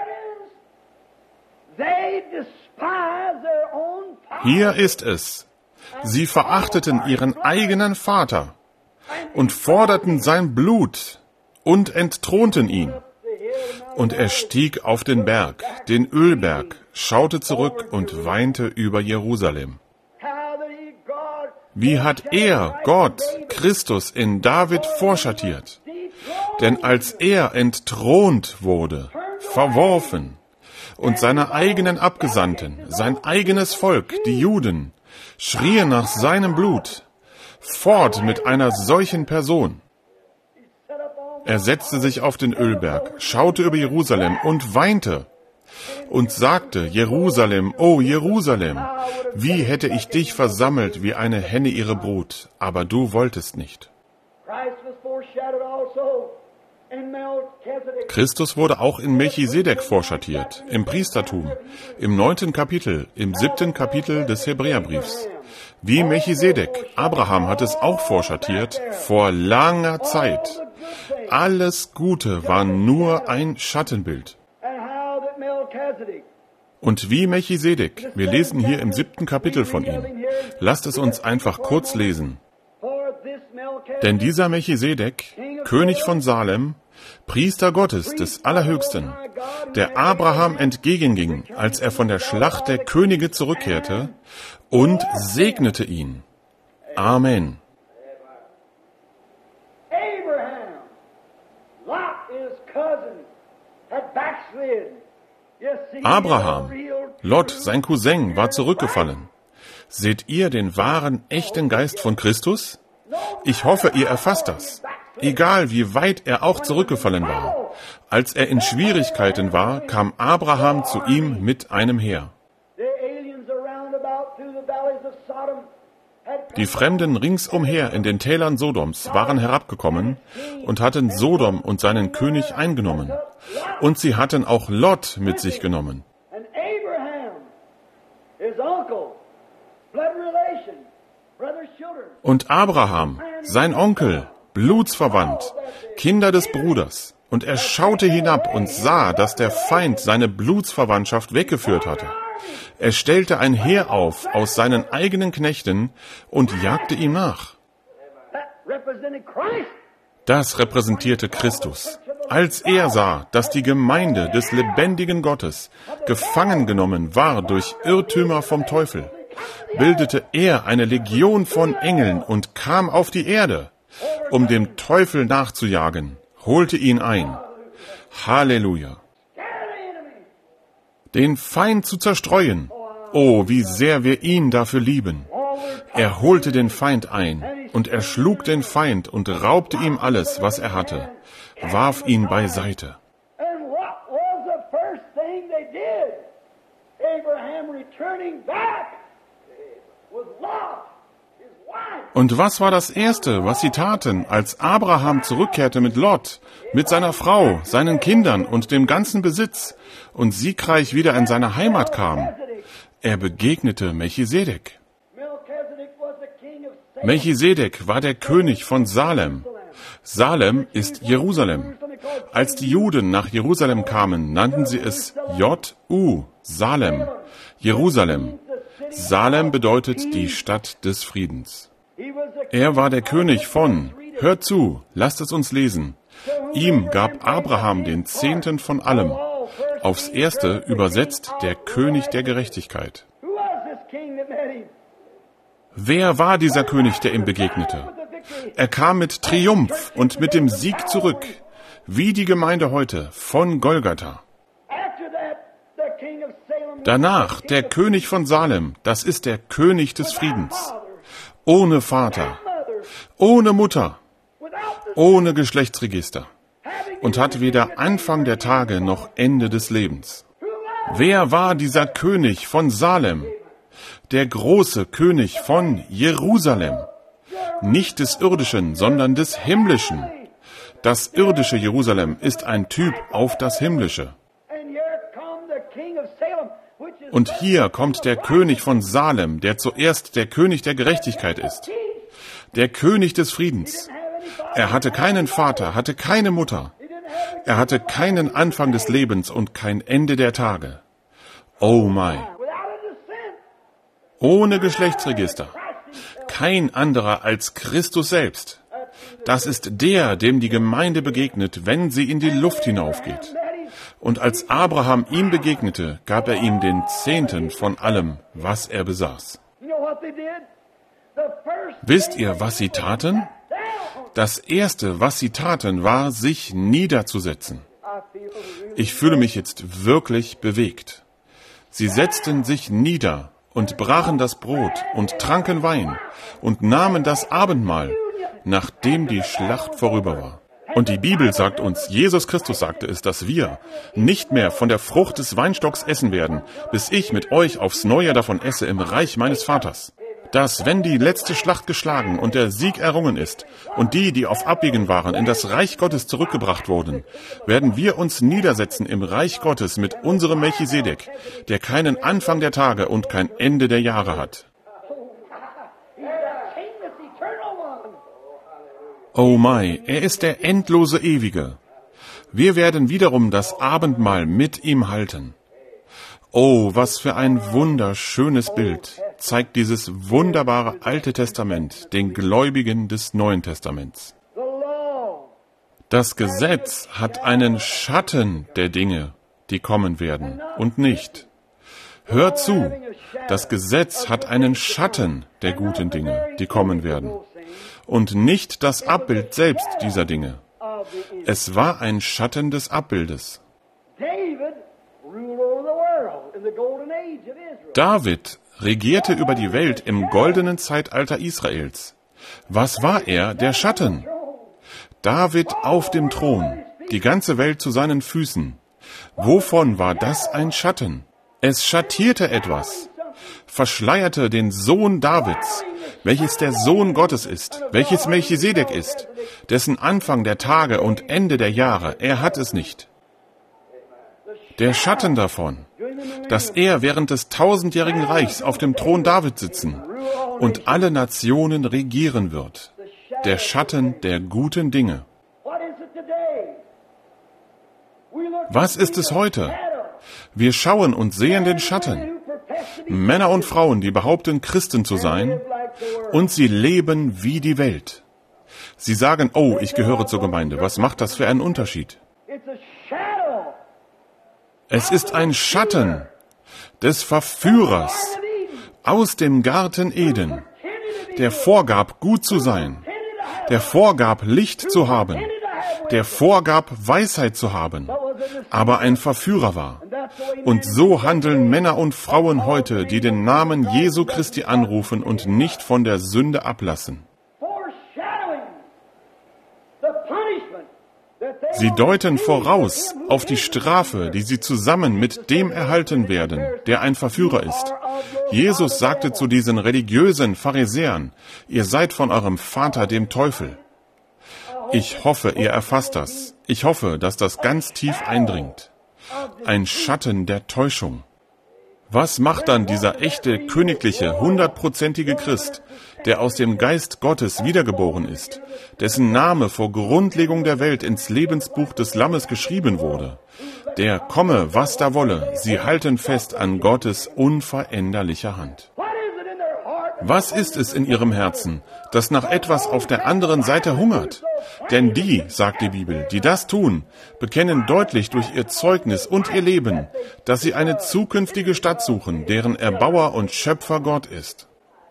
Hier ist es. Sie verachteten ihren eigenen Vater und forderten sein Blut und entthronten ihn. Und er stieg auf den Berg, den Ölberg, schaute zurück und weinte über Jerusalem. Wie hat er, Gott, Christus in David vorschattiert? Denn als er entthront wurde, verworfen, und seine eigenen Abgesandten, sein eigenes Volk, die Juden, schrien nach seinem Blut, fort mit einer solchen Person. Er setzte sich auf den Ölberg, schaute über Jerusalem und weinte und sagte, Jerusalem, oh Jerusalem, wie hätte ich dich versammelt wie eine Henne ihre Brut, aber du wolltest nicht. Christus wurde auch in Melchisedek vorschattiert, im Priestertum, im 9. Kapitel, im 7. Kapitel des Hebräerbriefs. Wie Melchisedek, Abraham hat es auch vorschattiert, vor langer Zeit. Alles Gute war nur ein Schattenbild. Und wie Melchisedek, wir lesen hier im 7. Kapitel von ihm. Lasst es uns einfach kurz lesen. Denn dieser Melchisedek, König von Salem, Priester Gottes des Allerhöchsten, der Abraham entgegenging, als er von der Schlacht der Könige zurückkehrte, und segnete ihn. Amen. Abraham, Lot, sein Cousin, war zurückgefallen. Seht ihr den wahren, echten Geist von Christus? Ich hoffe, ihr erfasst das. Egal, wie weit er auch zurückgefallen war. Als er in Schwierigkeiten war, kam Abraham zu ihm mit einem Heer. Die Fremden ringsumher in den Tälern Sodoms waren herabgekommen und hatten Sodom und seinen König eingenommen. Und sie hatten auch Lot mit sich genommen. Und Abraham, sein Onkel, blutsverwandt, Kinder des Bruders. Und er schaute hinab und sah, dass der Feind seine Blutsverwandtschaft weggeführt hatte. Er stellte ein Heer auf aus seinen eigenen Knechten und jagte ihm nach. Das repräsentierte Christus. Als er sah, dass die Gemeinde des lebendigen Gottes gefangen genommen war durch Irrtümer vom Teufel, bildete er eine Legion von Engeln und kam auf die Erde, um dem Teufel nachzujagen, holte ihn ein. Halleluja! Den Feind zu zerstreuen. Oh, wie sehr wir ihn dafür lieben. Er holte den Feind ein und erschlug den Feind und raubte ihm alles, was er hatte, warf ihn beiseite. Und was war das Erste, was sie taten, als Abraham zurückkehrte mit Lot, mit seiner Frau, seinen Kindern und dem ganzen Besitz und siegreich wieder in seine Heimat kam? Er begegnete Melchisedek. Melchisedek war der König von Salem. Salem ist Jerusalem. Als die Juden nach Jerusalem kamen, nannten sie es J-U, Salem, Jerusalem. Salem bedeutet die Stadt des Friedens. Er war der König von, hört zu, lasst es uns lesen. Ihm gab Abraham den Zehnten von allem. Aufs Erste übersetzt der König der Gerechtigkeit. Wer war dieser König, der ihm begegnete? Er kam mit Triumph und mit dem Sieg zurück, wie die Gemeinde heute, von Golgatha. Danach der König von Salem, das ist der König des Friedens. Ohne Vater, ohne Mutter, ohne Geschlechtsregister und hat weder Anfang der Tage noch Ende des Lebens. Wer war dieser König von Salem? Der große König von Jerusalem. Nicht des Irdischen, sondern des Himmlischen. Das irdische Jerusalem ist ein Typ auf das Himmlische. Und hier kommt der König von Salem, der zuerst der König der Gerechtigkeit ist. Der König des Friedens. Er hatte keinen Vater, hatte keine Mutter. Er hatte keinen Anfang des Lebens und kein Ende der Tage. Oh my. Ohne Geschlechtsregister. Kein anderer als Christus selbst. Das ist der, dem die Gemeinde begegnet, wenn sie in die Luft hinaufgeht. Und als Abraham ihm begegnete, gab er ihm den Zehnten von allem, was er besaß. Wisst ihr, was sie taten? Das Erste, was sie taten, war, sich niederzusetzen. Ich fühle mich jetzt wirklich bewegt. Sie setzten sich nieder und brachen das Brot und tranken Wein und nahmen das Abendmahl, nachdem die Schlacht vorüber war. Und die Bibel sagt uns, Jesus Christus sagte es, dass wir nicht mehr von der Frucht des Weinstocks essen werden, bis ich mit euch aufs Neue davon esse im Reich meines Vaters. Dass, wenn die letzte Schlacht geschlagen und der Sieg errungen ist und die auf Abwegen waren, in das Reich Gottes zurückgebracht wurden, werden wir uns niedersetzen im Reich Gottes mit unserem Melchisedek, der keinen Anfang der Tage und kein Ende der Jahre hat. Oh my, er ist der endlose Ewige. Wir werden wiederum das Abendmahl mit ihm halten. Oh, was für ein wunderschönes Bild zeigt dieses wunderbare Alte Testament den Gläubigen des Neuen Testaments. Das Gesetz hat einen Schatten der Dinge, die kommen werden, und nicht. Hört zu, das Gesetz hat einen Schatten der guten Dinge, die kommen werden, und nicht das Abbild selbst dieser Dinge. Es war ein Schatten des Abbildes. David regierte über die Welt im goldenen Zeitalter Israels. Was war er? Der Schatten. David auf dem Thron, die ganze Welt zu seinen Füßen. Wovon war das ein Schatten? Es schattierte etwas, verschleierte den Sohn Davids, welches der Sohn Gottes ist, welches Melchisedek ist, dessen Anfang der Tage und Ende der Jahre, er hat es nicht. Der Schatten davon, dass er während des 1000-jährigen Reichs auf dem Thron David sitzen und alle Nationen regieren wird. Der Schatten der guten Dinge. Was ist es heute? Wir schauen und sehen den Schatten. Männer und Frauen, die behaupten, Christen zu sein, und sie leben wie die Welt. Sie sagen, oh, ich gehöre zur Gemeinde. Was macht das für einen Unterschied? Es ist ein Schatten des Verführers aus dem Garten Eden, der vorgab, gut zu sein, der vorgab, Licht zu haben, der vorgab, Weisheit zu haben, aber ein Verführer war. Und so handeln Männer und Frauen heute, die den Namen Jesu Christi anrufen und nicht von der Sünde ablassen. Sie deuten voraus auf die Strafe, die sie zusammen mit dem erhalten werden, der ein Verführer ist. Jesus sagte zu diesen religiösen Pharisäern, ihr seid von eurem Vater, dem Teufel. Ich hoffe, ihr erfasst das. Ich hoffe, dass das ganz tief eindringt. Ein Schatten der Täuschung. Was macht dann dieser echte, königliche, 100%ige Christ, der aus dem Geist Gottes wiedergeboren ist, dessen Name vor Grundlegung der Welt ins Lebensbuch des Lammes geschrieben wurde? Der komme, was da wolle, sie halten fest an Gottes unveränderlicher Hand. Was ist es in ihrem Herzen, das nach etwas auf der anderen Seite hungert? Denn die, sagt die Bibel, die das tun, bekennen deutlich durch ihr Zeugnis und ihr Leben, dass sie eine zukünftige Stadt suchen, deren Erbauer und Schöpfer Gott ist.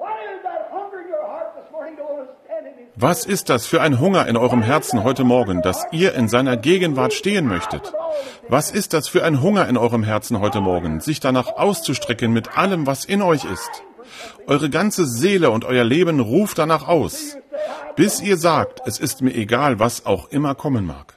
Was ist das für ein Hunger in eurem Herzen heute Morgen, dass ihr in seiner Gegenwart stehen möchtet? Was ist das für ein Hunger in eurem Herzen heute Morgen, sich danach auszustrecken mit allem, was in euch ist? Eure ganze Seele und euer Leben ruft danach aus, bis ihr sagt, es ist mir egal, was auch immer kommen mag.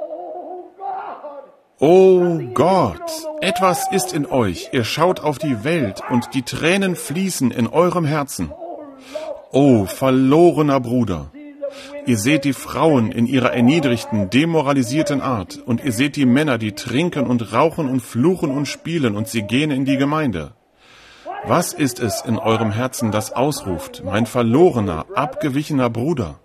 Oh Gott, etwas ist in euch, ihr schaut auf die Welt und die Tränen fließen in eurem Herzen. Oh, verlorener Bruder, ihr seht die Frauen in ihrer erniedrigten, demoralisierten Art und ihr seht die Männer, die trinken und rauchen und fluchen und spielen und sie gehen in die Gemeinde. Was ist es in eurem Herzen, das ausruft, mein verlorener, abgewichener Bruder?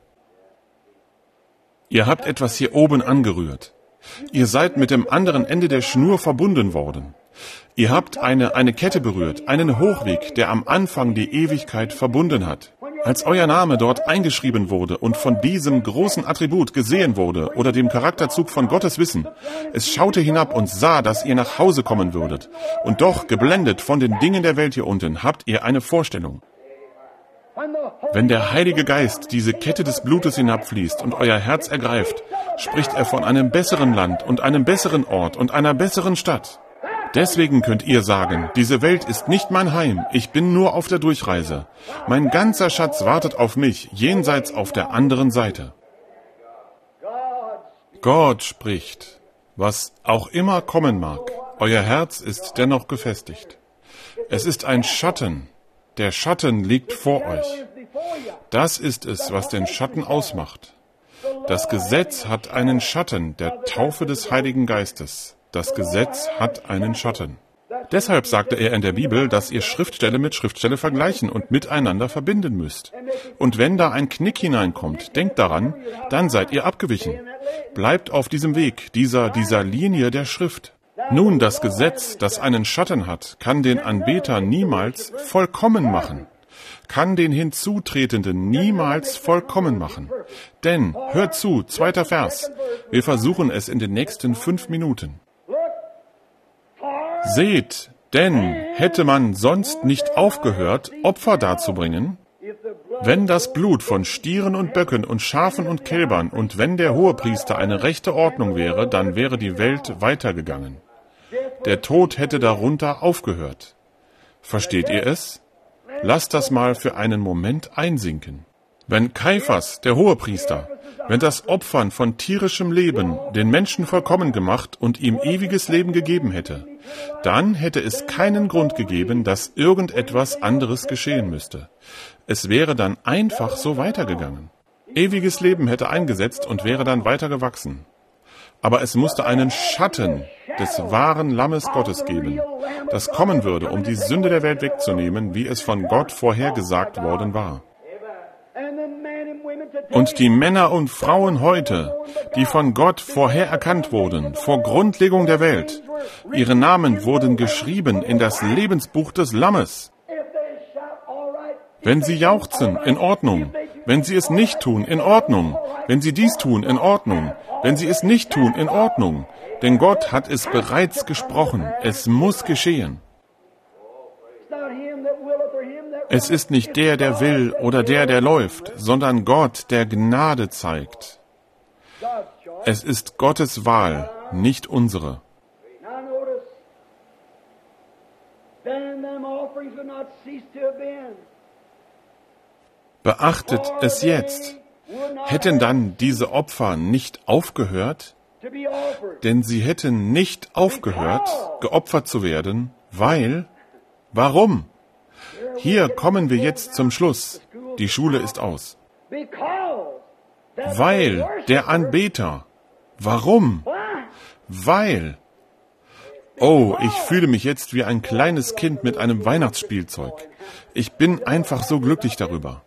Ihr habt etwas hier oben angerührt. Ihr seid mit dem anderen Ende der Schnur verbunden worden. Ihr habt eine Kette berührt, einen Hochweg, der am Anfang die Ewigkeit verbunden hat. Als euer Name dort eingeschrieben wurde und von diesem großen Attribut gesehen wurde oder dem Charakterzug von Gottes Wissen, es schaute hinab und sah, dass ihr nach Hause kommen würdet. Und doch, geblendet von den Dingen der Welt hier unten, habt ihr eine Vorstellung. Wenn der Heilige Geist diese Kette des Blutes hinabfließt und euer Herz ergreift, spricht er von einem besseren Land und einem besseren Ort und einer besseren Stadt. Deswegen könnt ihr sagen, diese Welt ist nicht mein Heim, ich bin nur auf der Durchreise. Mein ganzer Schatz wartet auf mich, jenseits auf der anderen Seite. Gott spricht, was auch immer kommen mag, euer Herz ist dennoch gefestigt. Es ist ein Schatten, der Schatten liegt vor euch. Das ist es, was den Schatten ausmacht. Das Gesetz hat einen Schatten, der Taufe des Heiligen Geistes. Das Gesetz hat einen Schatten. Deshalb sagte er in der Bibel, dass ihr Schriftstelle mit Schriftstelle vergleichen und miteinander verbinden müsst. Und wenn da ein Knick hineinkommt, denkt daran, dann seid ihr abgewichen. Bleibt auf diesem Weg, dieser Linie der Schrift. Nun, das Gesetz, das einen Schatten hat, kann den Anbeter niemals vollkommen machen. Kann den Hinzutretenden niemals vollkommen machen. Denn, hört zu, 2. Vers, wir versuchen es in den nächsten 5 Minuten. Seht, denn hätte man sonst nicht aufgehört, Opfer darzubringen, wenn das Blut von Stieren und Böcken und Schafen und Kälbern und wenn der Hohepriester eine rechte Ordnung wäre, dann wäre die Welt weitergegangen. Der Tod hätte darunter aufgehört. Versteht ihr es? Lasst das mal für einen Moment einsinken. Wenn Kaiphas, der Hohepriester, wenn das Opfern von tierischem Leben den Menschen vollkommen gemacht und ihm ewiges Leben gegeben hätte, dann hätte es keinen Grund gegeben, dass irgendetwas anderes geschehen müsste. Es wäre dann einfach so weitergegangen. Ewiges Leben hätte eingesetzt und wäre dann weiter gewachsen. Aber es musste einen Schatten des wahren Lammes Gottes geben, das kommen würde, um die Sünde der Welt wegzunehmen, wie es von Gott vorhergesagt worden war. Und die Männer und Frauen heute, die von Gott vorher erkannt wurden, vor Grundlegung der Welt, ihre Namen wurden geschrieben in das Lebensbuch des Lammes. Wenn sie jauchzen, in Ordnung. Wenn sie es nicht tun, in Ordnung. Wenn sie dies tun, in Ordnung. Wenn sie es nicht tun, in Ordnung. Denn Gott hat es bereits gesprochen. Es muss geschehen. Es ist nicht der, der will oder der läuft, sondern Gott, der Gnade zeigt. Es ist Gottes Wahl, nicht unsere. Beachtet es jetzt. Hätten dann diese Opfer nicht aufgehört? Denn sie hätten nicht aufgehört, geopfert zu werden, weil... Warum? Hier kommen wir jetzt zum Schluss. Die Schule ist aus. Weil der Anbeter. Warum? Weil. Oh, ich fühle mich jetzt wie ein kleines Kind mit einem Weihnachtsspielzeug. Ich bin einfach so glücklich darüber.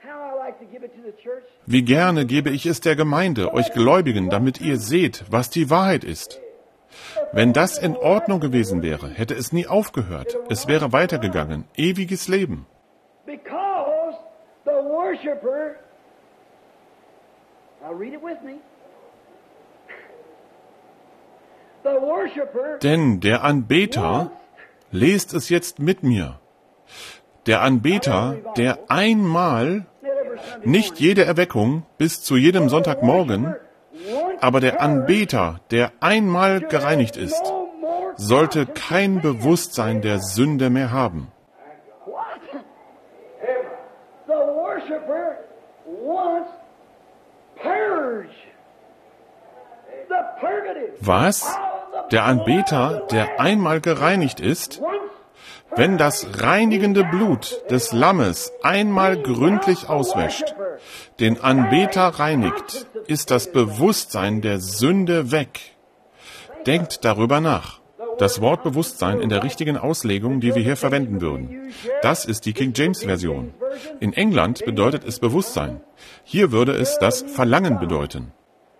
Wie gerne gebe ich es der Gemeinde, euch Gläubigen, damit ihr seht, was die Wahrheit ist. Wenn das in Ordnung gewesen wäre, hätte es nie aufgehört. Es wäre weitergegangen. Ewiges Leben. Denn der Anbeter, lest es jetzt mit mir, der Anbeter, der einmal, nicht jede Erweckung bis zu jedem Sonntagmorgen, aber der Anbeter, der einmal gereinigt ist, sollte kein Bewusstsein der Sünde mehr haben. Was? Der Anbeter, der einmal gereinigt ist, wenn das reinigende Blut des Lammes einmal gründlich auswäscht, den Anbeter reinigt, ist das Bewusstsein der Sünde weg. Denkt darüber nach. Das Wort Bewusstsein in der richtigen Auslegung, die wir hier verwenden würden. Das ist die King James Version. In England bedeutet es Bewusstsein. Hier würde es das Verlangen bedeuten.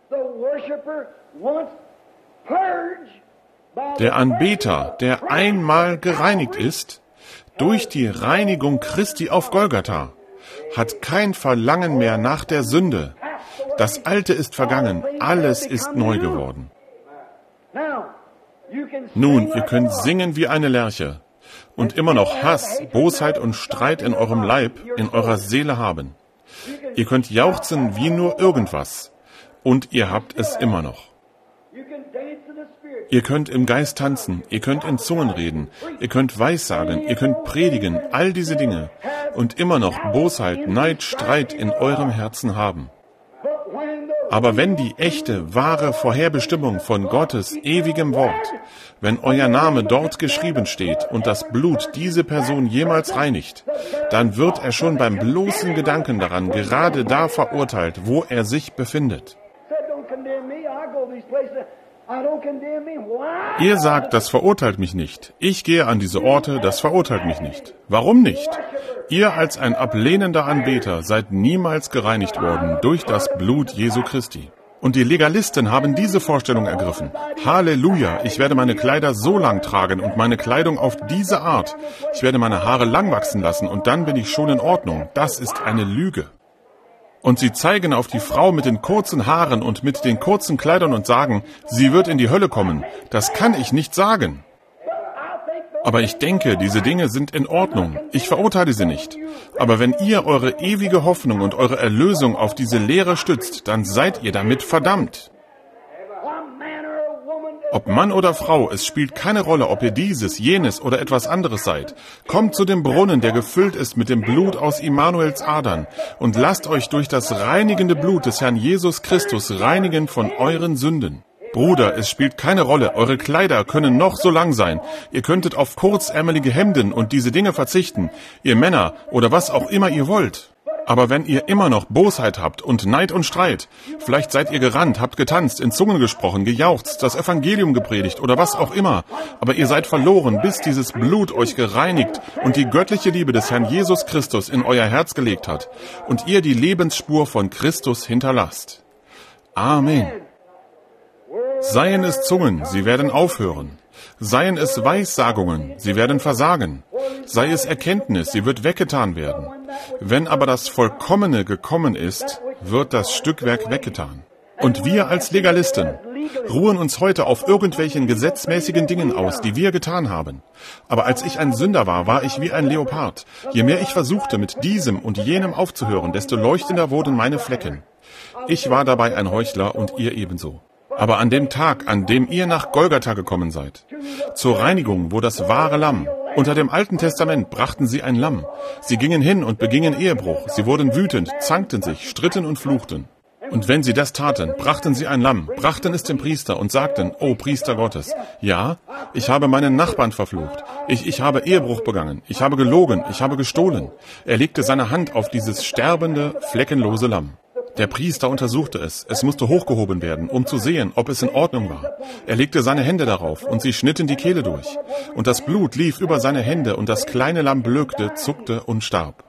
Der Anbeter, der einmal gereinigt ist, durch die Reinigung Christi auf Golgatha, hat kein Verlangen mehr nach der Sünde. Das Alte ist vergangen, alles ist neu geworden. Nun, ihr könnt singen wie eine Lerche und immer noch Hass, Bosheit und Streit in eurem Leib, in eurer Seele haben. Ihr könnt jauchzen wie nur irgendwas und ihr habt es immer noch. Ihr könnt im Geist tanzen, ihr könnt in Zungen reden, ihr könnt Weissagen, ihr könnt predigen, all diese Dinge und immer noch Bosheit, Neid, Streit in eurem Herzen haben. Aber wenn die echte, wahre Vorherbestimmung von Gottes ewigem Wort, wenn euer Name dort geschrieben steht und das Blut diese Person jemals reinigt, dann wird er schon beim bloßen Gedanken daran gerade da verurteilt, wo er sich befindet. Ihr sagt, das verurteilt mich nicht. Ich gehe an diese Orte, das verurteilt mich nicht. Warum nicht? Ihr als ein ablehnender Anbeter seid niemals gereinigt worden durch das Blut Jesu Christi. Und die Legalisten haben diese Vorstellung ergriffen. Halleluja, ich werde meine Kleider so lang tragen und meine Kleidung auf diese Art. Ich werde meine Haare lang wachsen lassen und dann bin ich schon in Ordnung. Das ist eine Lüge. Und sie zeigen auf die Frau mit den kurzen Haaren und mit den kurzen Kleidern und sagen, sie wird in die Hölle kommen. Das kann ich nicht sagen. Aber ich denke, diese Dinge sind in Ordnung. Ich verurteile sie nicht. Aber wenn ihr eure ewige Hoffnung und eure Erlösung auf diese Lehre stützt, dann seid ihr damit verdammt. Ob Mann oder Frau, es spielt keine Rolle, ob ihr dieses, jenes oder etwas anderes seid. Kommt zu dem Brunnen, der gefüllt ist mit dem Blut aus Immanuels Adern, und lasst euch durch das reinigende Blut des Herrn Jesus Christus reinigen von euren Sünden. Bruder, es spielt keine Rolle, eure Kleider können noch so lang sein. Ihr könntet auf kurzärmelige Hemden und diese Dinge verzichten, ihr Männer oder was auch immer ihr wollt. Aber wenn ihr immer noch Bosheit habt und Neid und Streit, vielleicht seid ihr gerannt, habt getanzt, in Zungen gesprochen, gejauchzt, das Evangelium gepredigt oder was auch immer, aber ihr seid verloren, bis dieses Blut euch gereinigt und die göttliche Liebe des Herrn Jesus Christus in euer Herz gelegt hat und ihr die Lebensspur von Christus hinterlasst. Amen. Seien es Zungen, sie werden aufhören. Seien es Weissagungen, sie werden versagen. Sei es Erkenntnis, sie wird weggetan werden. Wenn aber das Vollkommene gekommen ist, wird das Stückwerk weggetan. Und wir als Legalisten ruhen uns heute auf irgendwelchen gesetzmäßigen Dingen aus, die wir getan haben. Aber als ich ein Sünder war, war ich wie ein Leopard. Je mehr ich versuchte, mit diesem und jenem aufzuhören, desto leuchtender wurden meine Flecken. Ich war dabei ein Heuchler und ihr ebenso. Aber an dem Tag, an dem ihr nach Golgatha gekommen seid, zur Reinigung, wo das wahre Lamm, unter dem Alten Testament brachten sie ein Lamm. Sie gingen hin und begingen Ehebruch. Sie wurden wütend, zankten sich, stritten und fluchten. Und wenn sie das taten, brachten sie ein Lamm, brachten es dem Priester und sagten, O Priester Gottes, ja, ich habe meinen Nachbarn verflucht. Ich habe Ehebruch begangen. Ich habe gelogen. Ich habe gestohlen. Er legte seine Hand auf dieses sterbende, fleckenlose Lamm. Der Priester untersuchte es. Es musste hochgehoben werden, um zu sehen, ob es in Ordnung war. Er legte seine Hände darauf und sie schnitten die Kehle durch. Und das Blut lief über seine Hände und das kleine Lamm blökte, zuckte und starb.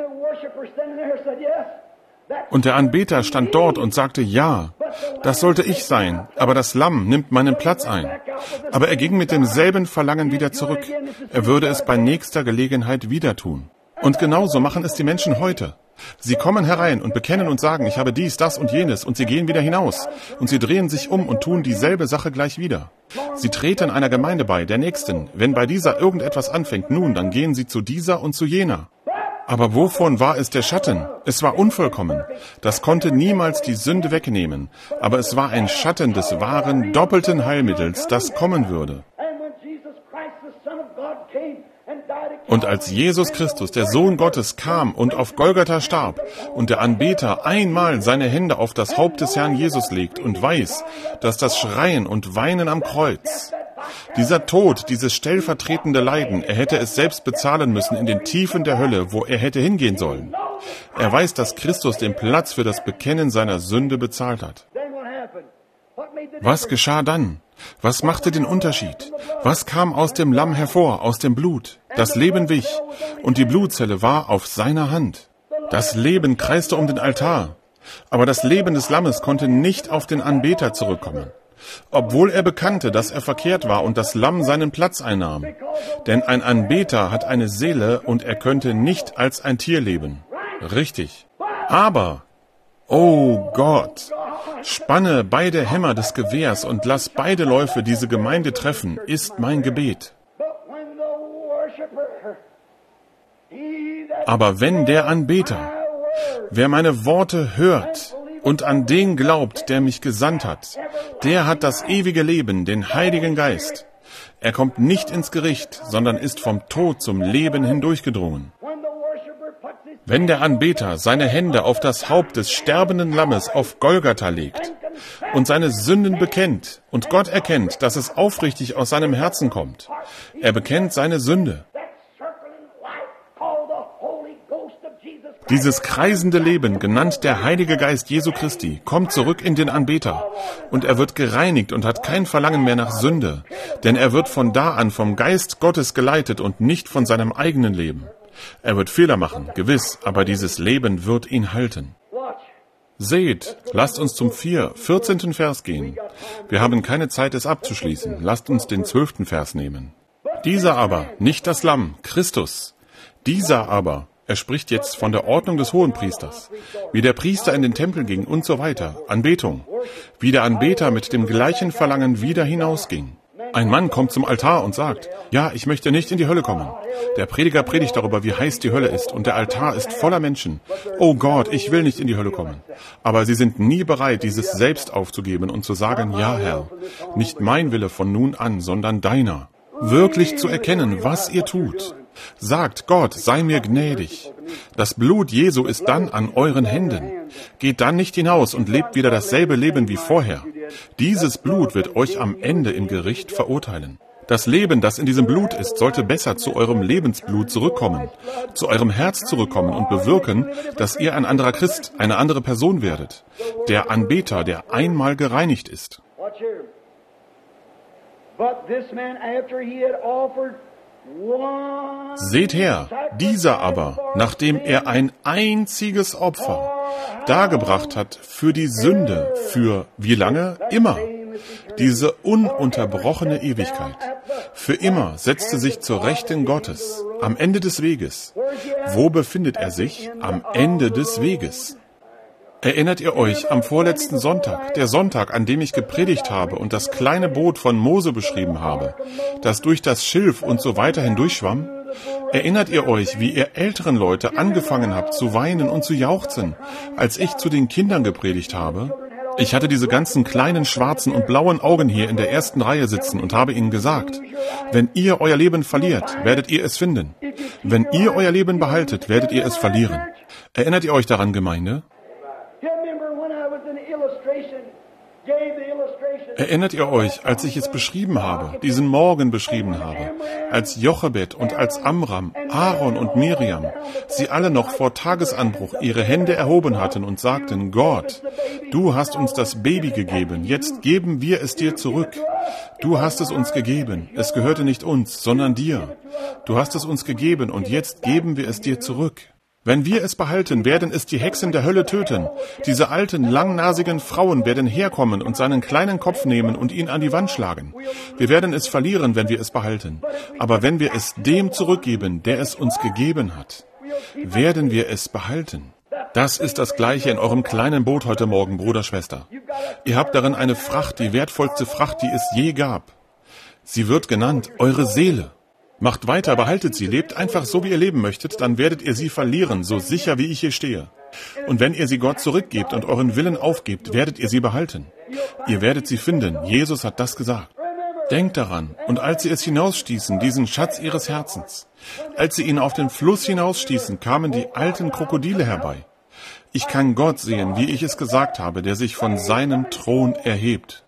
Und der Anbeter stand dort und sagte, ja, das sollte ich sein, aber das Lamm nimmt meinen Platz ein. Aber er ging mit demselben Verlangen wieder zurück. Er würde es bei nächster Gelegenheit wieder tun. Und genauso machen es die Menschen heute. Sie kommen herein und bekennen und sagen, ich habe dies, das und jenes, und sie gehen wieder hinaus. Und sie drehen sich um und tun dieselbe Sache gleich wieder. Sie treten einer Gemeinde bei, der nächsten. Wenn bei dieser irgendetwas anfängt, nun, dann gehen sie zu dieser und zu jener. Aber wovon war es der Schatten? Es war unvollkommen. Das konnte niemals die Sünde wegnehmen. Aber es war ein Schatten des wahren, doppelten Heilmittels, das kommen würde. Und als Jesus Christus, der Sohn Gottes, kam und auf Golgatha starb und der Anbeter einmal seine Hände auf das Haupt des Herrn Jesus legt und weiß, dass das Schreien und Weinen am Kreuz, dieser Tod, dieses stellvertretende Leiden, er hätte es selbst bezahlen müssen in den Tiefen der Hölle, wo er hätte hingehen sollen. Er weiß, dass Christus den Platz für das Bekennen seiner Sünde bezahlt hat. Was geschah dann? Was machte den Unterschied? Was kam aus dem Lamm hervor, aus dem Blut? Das Leben wich, und die Blutzelle war auf seiner Hand. Das Leben kreiste um den Altar, aber das Leben des Lammes konnte nicht auf den Anbeter zurückkommen, obwohl er bekannte, dass er verkehrt war und das Lamm seinen Platz einnahm. Denn ein Anbeter hat eine Seele und er könnte nicht als ein Tier leben. Richtig. Aber, oh Gott, spanne beide Hämmer des Gewehrs und lass beide Läufe diese Gemeinde treffen, ist mein Gebet. Aber wenn der Anbeter, wer meine Worte hört und an den glaubt, der mich gesandt hat, der hat das ewige Leben, den Heiligen Geist. Er kommt nicht ins Gericht, sondern ist vom Tod zum Leben hindurchgedrungen. Wenn der Anbeter seine Hände auf das Haupt des sterbenden Lammes auf Golgatha legt und seine Sünden bekennt und Gott erkennt, dass es aufrichtig aus seinem Herzen kommt, er bekennt seine Sünde. Dieses kreisende Leben, genannt der Heilige Geist Jesu Christi, kommt zurück in den Anbeter und er wird gereinigt und hat kein Verlangen mehr nach Sünde, denn er wird von da an vom Geist Gottes geleitet und nicht von seinem eigenen Leben. Er wird Fehler machen, gewiss, aber dieses Leben wird ihn halten. Seht, lasst uns zum 14. Vers gehen. Wir haben keine Zeit, es abzuschließen. Lasst uns den 12. Vers nehmen. Dieser aber, nicht das Lamm, Christus. Dieser aber, er spricht jetzt von der Ordnung des Hohenpriesters, wie der Priester in den Tempel ging und so weiter, Anbetung, wie der Anbeter mit dem gleichen Verlangen wieder hinausging. Ein Mann kommt zum Altar und sagt, ja, ich möchte nicht in die Hölle kommen. Der Prediger predigt darüber, wie heiß die Hölle ist und der Altar ist voller Menschen. Oh Gott, ich will nicht in die Hölle kommen. Aber sie sind nie bereit, dieses selbst aufzugeben und zu sagen, ja Herr, nicht mein Wille von nun an, sondern deiner. Wirklich zu erkennen, was ihr tut. Sagt, Gott, sei mir gnädig. Das Blut Jesu ist dann an euren Händen. Geht dann nicht hinaus und lebt wieder dasselbe Leben wie vorher. Dieses Blut wird euch am Ende im Gericht verurteilen. Das Leben, das in diesem Blut ist, sollte besser zu eurem Lebensblut zurückkommen, zu eurem Herz zurückkommen und bewirken, dass ihr ein anderer Christ, eine andere Person werdet. Der Anbeter, der einmal gereinigt ist. Seht her, dieser aber, nachdem er ein einziges Opfer dargebracht hat für die Sünde, für wie lange? Immer. Diese ununterbrochene Ewigkeit. Für immer setzte sich zur Rechten Gottes, am Ende des Weges. Wo befindet er sich? Am Ende des Weges. Erinnert ihr euch am vorletzten Sonntag, der Sonntag, an dem ich gepredigt habe und das kleine Boot von Mose beschrieben habe, das durch das Schilf und so weiter hindurchschwamm? Erinnert ihr euch, wie ihr älteren Leute angefangen habt zu weinen und zu jauchzen, als ich zu den Kindern gepredigt habe? Ich hatte diese ganzen kleinen schwarzen und blauen Augen hier in der ersten Reihe sitzen und habe ihnen gesagt, wenn ihr euer Leben verliert, werdet ihr es finden. Wenn ihr euer Leben behaltet, werdet ihr es verlieren. Erinnert ihr euch daran, Gemeinde? Erinnert ihr euch, als ich es beschrieben habe, diesen Morgen beschrieben habe, als Jochebed und als Amram, Aaron und Miriam, sie alle noch vor Tagesanbruch ihre Hände erhoben hatten und sagten, Gott, du hast uns das Baby gegeben, jetzt geben wir es dir zurück. Du hast es uns gegeben, es gehörte nicht uns, sondern dir. Du hast es uns gegeben und jetzt geben wir es dir zurück. Wenn wir es behalten, werden es die Hexen der Hölle töten. Diese alten, langnasigen Frauen werden herkommen und seinen kleinen Kopf nehmen und ihn an die Wand schlagen. Wir werden es verlieren, wenn wir es behalten. Aber wenn wir es dem zurückgeben, der es uns gegeben hat, werden wir es behalten. Das ist das Gleiche in eurem kleinen Boot heute Morgen, Bruder, Schwester. Ihr habt darin eine Fracht, die wertvollste Fracht, die es je gab. Sie wird genannt eure Seele. Macht weiter, behaltet sie, lebt einfach so, wie ihr leben möchtet, dann werdet ihr sie verlieren, so sicher, wie ich hier stehe. Und wenn ihr sie Gott zurückgebt und euren Willen aufgebt, werdet ihr sie behalten. Ihr werdet sie finden, Jesus hat das gesagt. Denkt daran, und als sie es hinausstießen, diesen Schatz ihres Herzens, als sie ihn auf den Fluss hinausstießen, kamen die alten Krokodile herbei. Ich kann Gott sehen, wie ich es gesagt habe, der sich von seinem Thron erhebt.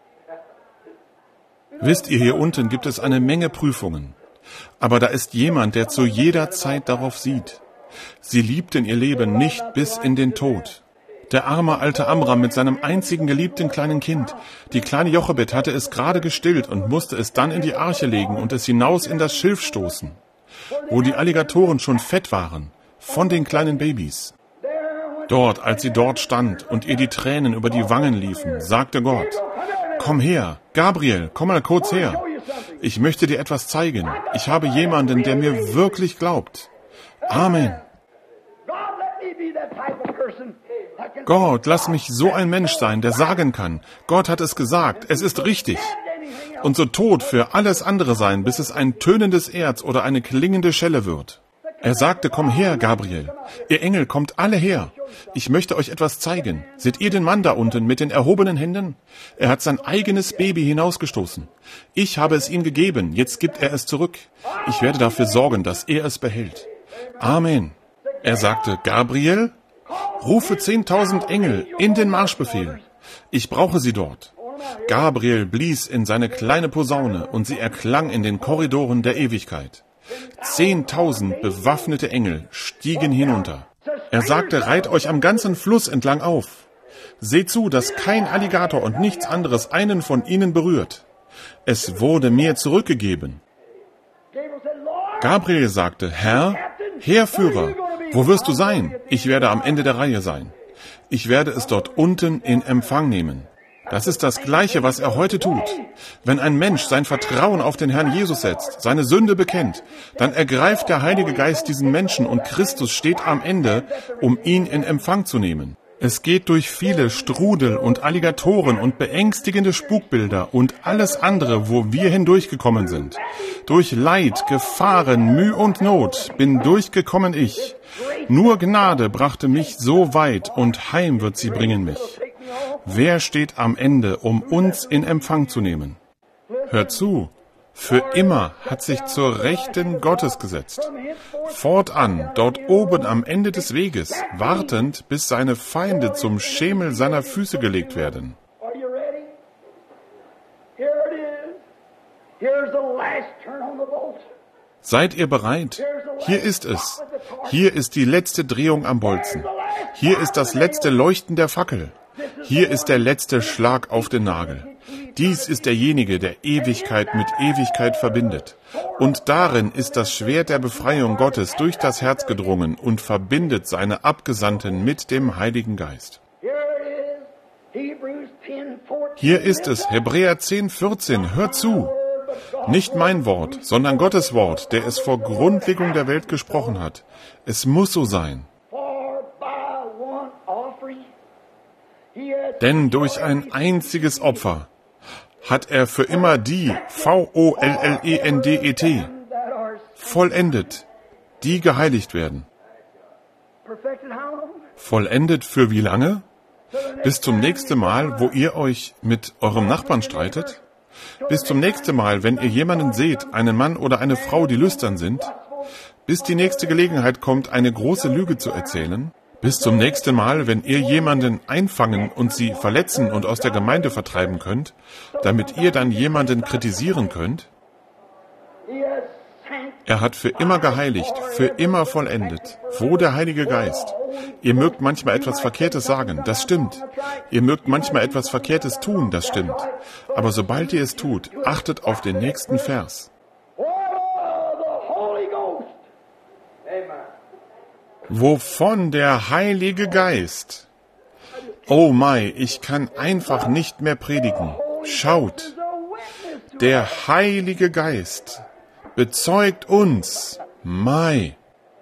Wisst ihr, hier unten gibt es eine Menge Prüfungen. Aber da ist jemand, der zu jeder Zeit darauf sieht. Sie liebten ihr Leben nicht bis in den Tod. Der arme alte Amram mit seinem einzigen geliebten kleinen Kind. Die kleine Jochebed hatte es gerade gestillt und musste es dann in die Arche legen und es hinaus in das Schilf stoßen, wo die Alligatoren schon fett waren, von den kleinen Babys. Dort, als sie dort stand und ihr die Tränen über die Wangen liefen, sagte Gott, komm her, Gabriel, komm mal kurz her. Ich möchte dir etwas zeigen. Ich habe jemanden, der mir wirklich glaubt. Amen. Gott, lass mich so ein Mensch sein, der sagen kann, Gott hat es gesagt, es ist richtig. Und so tot für alles andere sein, bis es ein tönendes Erz oder eine klingende Schelle wird. Er sagte, komm her, Gabriel. Ihr Engel, kommt alle her. Ich möchte euch etwas zeigen. Seht ihr den Mann da unten mit den erhobenen Händen? Er hat sein eigenes Baby hinausgestoßen. Ich habe es ihm gegeben, jetzt gibt er es zurück. Ich werde dafür sorgen, dass er es behält. Amen. Er sagte, Gabriel, rufe 10.000 Engel in den Marschbefehl. Ich brauche sie dort. Gabriel blies in seine kleine Posaune und sie erklang in den Korridoren der Ewigkeit. 10.000 bewaffnete Engel stiegen hinunter. Er sagte, reiht euch am ganzen Fluss entlang auf. Seht zu, dass kein Alligator und nichts anderes einen von ihnen berührt. Es wurde mir zurückgegeben. Gabriel sagte, Herr, Heerführer, wo wirst du sein? Ich werde am Ende der Reihe sein. Ich werde es dort unten in Empfang nehmen. Das ist das Gleiche, was er heute tut. Wenn ein Mensch sein Vertrauen auf den Herrn Jesus setzt, seine Sünde bekennt, dann ergreift der Heilige Geist diesen Menschen und Christus steht am Ende, um ihn in Empfang zu nehmen. Es geht durch viele Strudel und Alligatoren und beängstigende Spukbilder und alles andere, wo wir hindurchgekommen sind. Durch Leid, Gefahren, Mühe und Not bin durchgekommen ich. Nur Gnade brachte mich so weit und heim wird sie bringen mich. Wer steht am Ende, um uns in Empfang zu nehmen? Hört zu. Für immer hat sich zur Rechten Gottes gesetzt. Fortan, dort oben am Ende des Weges, wartend, bis seine Feinde zum Schemel seiner Füße gelegt werden. Seid ihr bereit? Hier ist es. Hier ist die letzte Drehung am Bolzen. Hier ist das letzte Leuchten der Fackel. Hier ist der letzte Schlag auf den Nagel. Dies ist derjenige, der Ewigkeit mit Ewigkeit verbindet. Und darin ist das Schwert der Befreiung Gottes durch das Herz gedrungen und verbindet seine Abgesandten mit dem Heiligen Geist. Hier ist es, Hebräer 10,14, hört zu. Nicht mein Wort, sondern Gottes Wort, der es vor Grundlegung der Welt gesprochen hat. Es muss so sein. Denn durch ein einziges Opfer hat er für immer die, V-O-L-L-E-N-D-E-T, vollendet, die geheiligt werden. Vollendet für wie lange? Bis zum nächsten Mal, wo ihr euch mit eurem Nachbarn streitet? Bis zum nächsten Mal, wenn ihr jemanden seht, einen Mann oder eine Frau, die lüstern sind? Bis die nächste Gelegenheit kommt, eine große Lüge zu erzählen? Bis zum nächsten Mal, wenn ihr jemanden einfangen und sie verletzen und aus der Gemeinde vertreiben könnt, damit ihr dann jemanden kritisieren könnt? Er hat für immer geheiligt, für immer vollendet. Wo der Heilige Geist? Ihr mögt manchmal etwas Verkehrtes sagen, das stimmt. Ihr mögt manchmal etwas Verkehrtes tun, das stimmt. Aber sobald ihr es tut, achtet auf den nächsten Vers. Wovon der Heilige Geist? Oh Mai, ich kann einfach nicht mehr predigen. Schaut, der Heilige Geist bezeugt uns. Mai.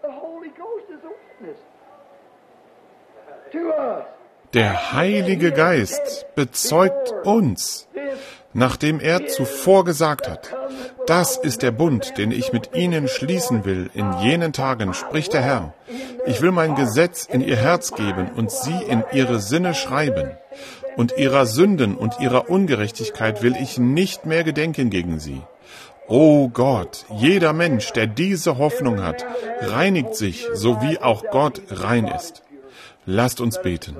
Der Heilige Geist bezeugt uns, nachdem er zuvor gesagt hat, das ist der Bund, den ich mit ihnen schließen will in jenen Tagen, spricht der Herr. Ich will mein Gesetz in ihr Herz geben und sie in ihre Sinne schreiben. Und ihrer Sünden und ihrer Ungerechtigkeit will ich nicht mehr gedenken gegen sie. O Gott, jeder Mensch, der diese Hoffnung hat, reinigt sich, so wie auch Gott rein ist. Lasst uns beten.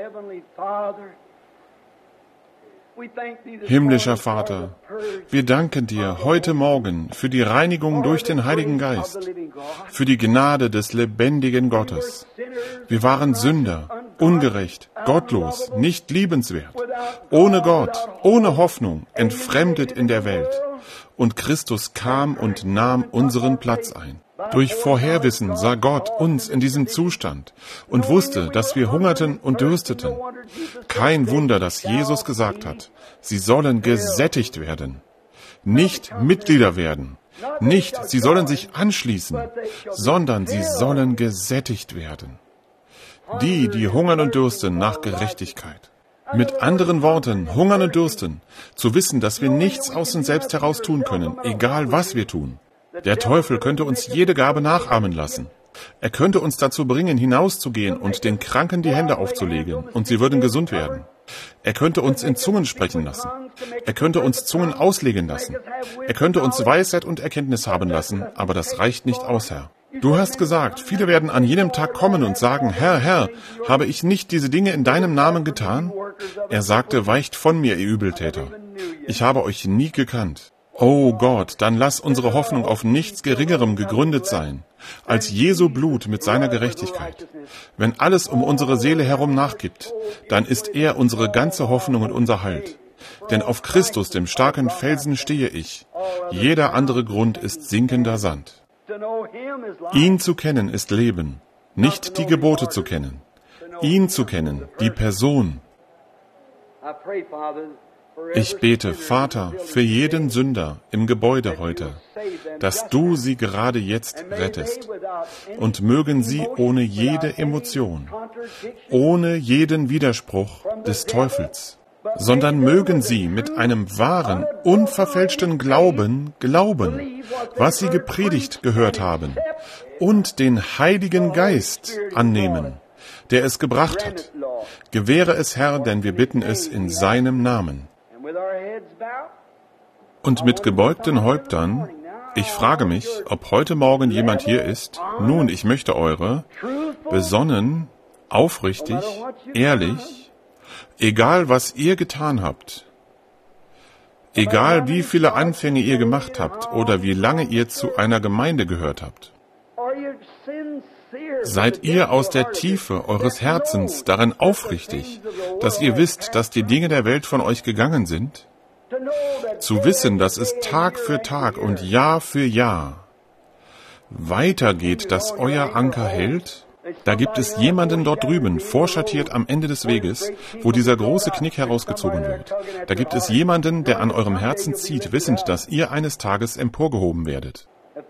Himmlischer Vater, wir danken dir heute Morgen für die Reinigung durch den Heiligen Geist, für die Gnade des lebendigen Gottes. Wir waren Sünder, ungerecht, gottlos, nicht liebenswert, ohne Gott, ohne Hoffnung, entfremdet in der Welt. Und Christus kam und nahm unseren Platz ein. Durch Vorherwissen sah Gott uns in diesem Zustand und wusste, dass wir hungerten und dürsteten. Kein Wunder, dass Jesus gesagt hat, sie sollen gesättigt werden, nicht Mitglieder werden, nicht, sie sollen sich anschließen, sondern sie sollen gesättigt werden. Die hungern und dürsten nach Gerechtigkeit. Mit anderen Worten, hungern und dürsten, zu wissen, dass wir nichts aus uns selbst heraus tun können, egal was wir tun. Der Teufel könnte uns jede Gabe nachahmen lassen. Er könnte uns dazu bringen, hinauszugehen und den Kranken die Hände aufzulegen, und sie würden gesund werden. Er könnte uns in Zungen sprechen lassen. Er könnte uns Zungen auslegen lassen. Er könnte uns Weisheit und Erkenntnis haben lassen, aber das reicht nicht aus, Herr. Du hast gesagt, viele werden an jenem Tag kommen und sagen, Herr, Herr, habe ich nicht diese Dinge in deinem Namen getan? Er sagte, weicht von mir, ihr Übeltäter. Ich habe euch nie gekannt. Oh Gott, dann lass unsere Hoffnung auf nichts Geringerem gegründet sein, als Jesu Blut mit seiner Gerechtigkeit. Wenn alles um unsere Seele herum nachgibt, dann ist er unsere ganze Hoffnung und unser Halt. Denn auf Christus, dem starken Felsen, stehe ich. Jeder andere Grund ist sinkender Sand. Ihn zu kennen ist Leben, nicht die Gebote zu kennen. Ihn zu kennen, die Person. Ich bete, Vater, für jeden Sünder im Gebäude heute, dass du sie gerade jetzt rettest. Und mögen sie ohne jede Emotion, ohne jeden Widerspruch des Teufels, sondern mögen sie mit einem wahren, unverfälschten Glauben glauben, was sie gepredigt gehört haben, und den Heiligen Geist annehmen, der es gebracht hat. Gewähre es, Herr, denn wir bitten es in seinem Namen. Und mit gebeugten Häuptern, ich frage mich, ob heute Morgen jemand hier ist. Nun, ich möchte eure, besonnen, aufrichtig, ehrlich, egal was ihr getan habt, egal wie viele Anfänge ihr gemacht habt oder wie lange ihr zu einer Gemeinde gehört habt, seid ihr aus der Tiefe eures Herzens darin aufrichtig, dass ihr wisst, dass die Dinge der Welt von euch gegangen sind? Zu wissen, dass es Tag für Tag und Jahr für Jahr weitergeht, dass euer Anker hält? Da gibt es jemanden dort drüben, vorschattiert am Ende des Weges, wo dieser große Knick herausgezogen wird. Da gibt es jemanden, der an eurem Herzen zieht, wissend, dass ihr eines Tages emporgehoben werdet.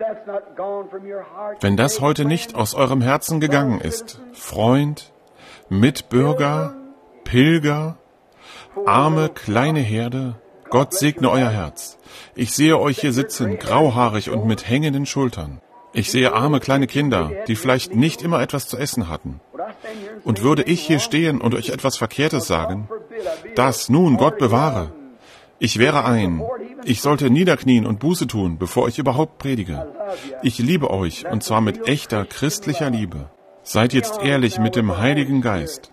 Wenn das heute nicht aus eurem Herzen gegangen ist, Freund, Mitbürger, Pilger, arme kleine Herde, Gott segne euer Herz. Ich sehe euch hier sitzen, grauhaarig und mit hängenden Schultern. Ich sehe arme kleine Kinder, die vielleicht nicht immer etwas zu essen hatten. Und würde ich hier stehen und euch etwas Verkehrtes sagen, das nun Gott bewahre. Ich wäre ich sollte niederknien und Buße tun, bevor ich überhaupt predige. Ich liebe euch, und zwar mit echter christlicher Liebe. Seid jetzt ehrlich mit dem Heiligen Geist.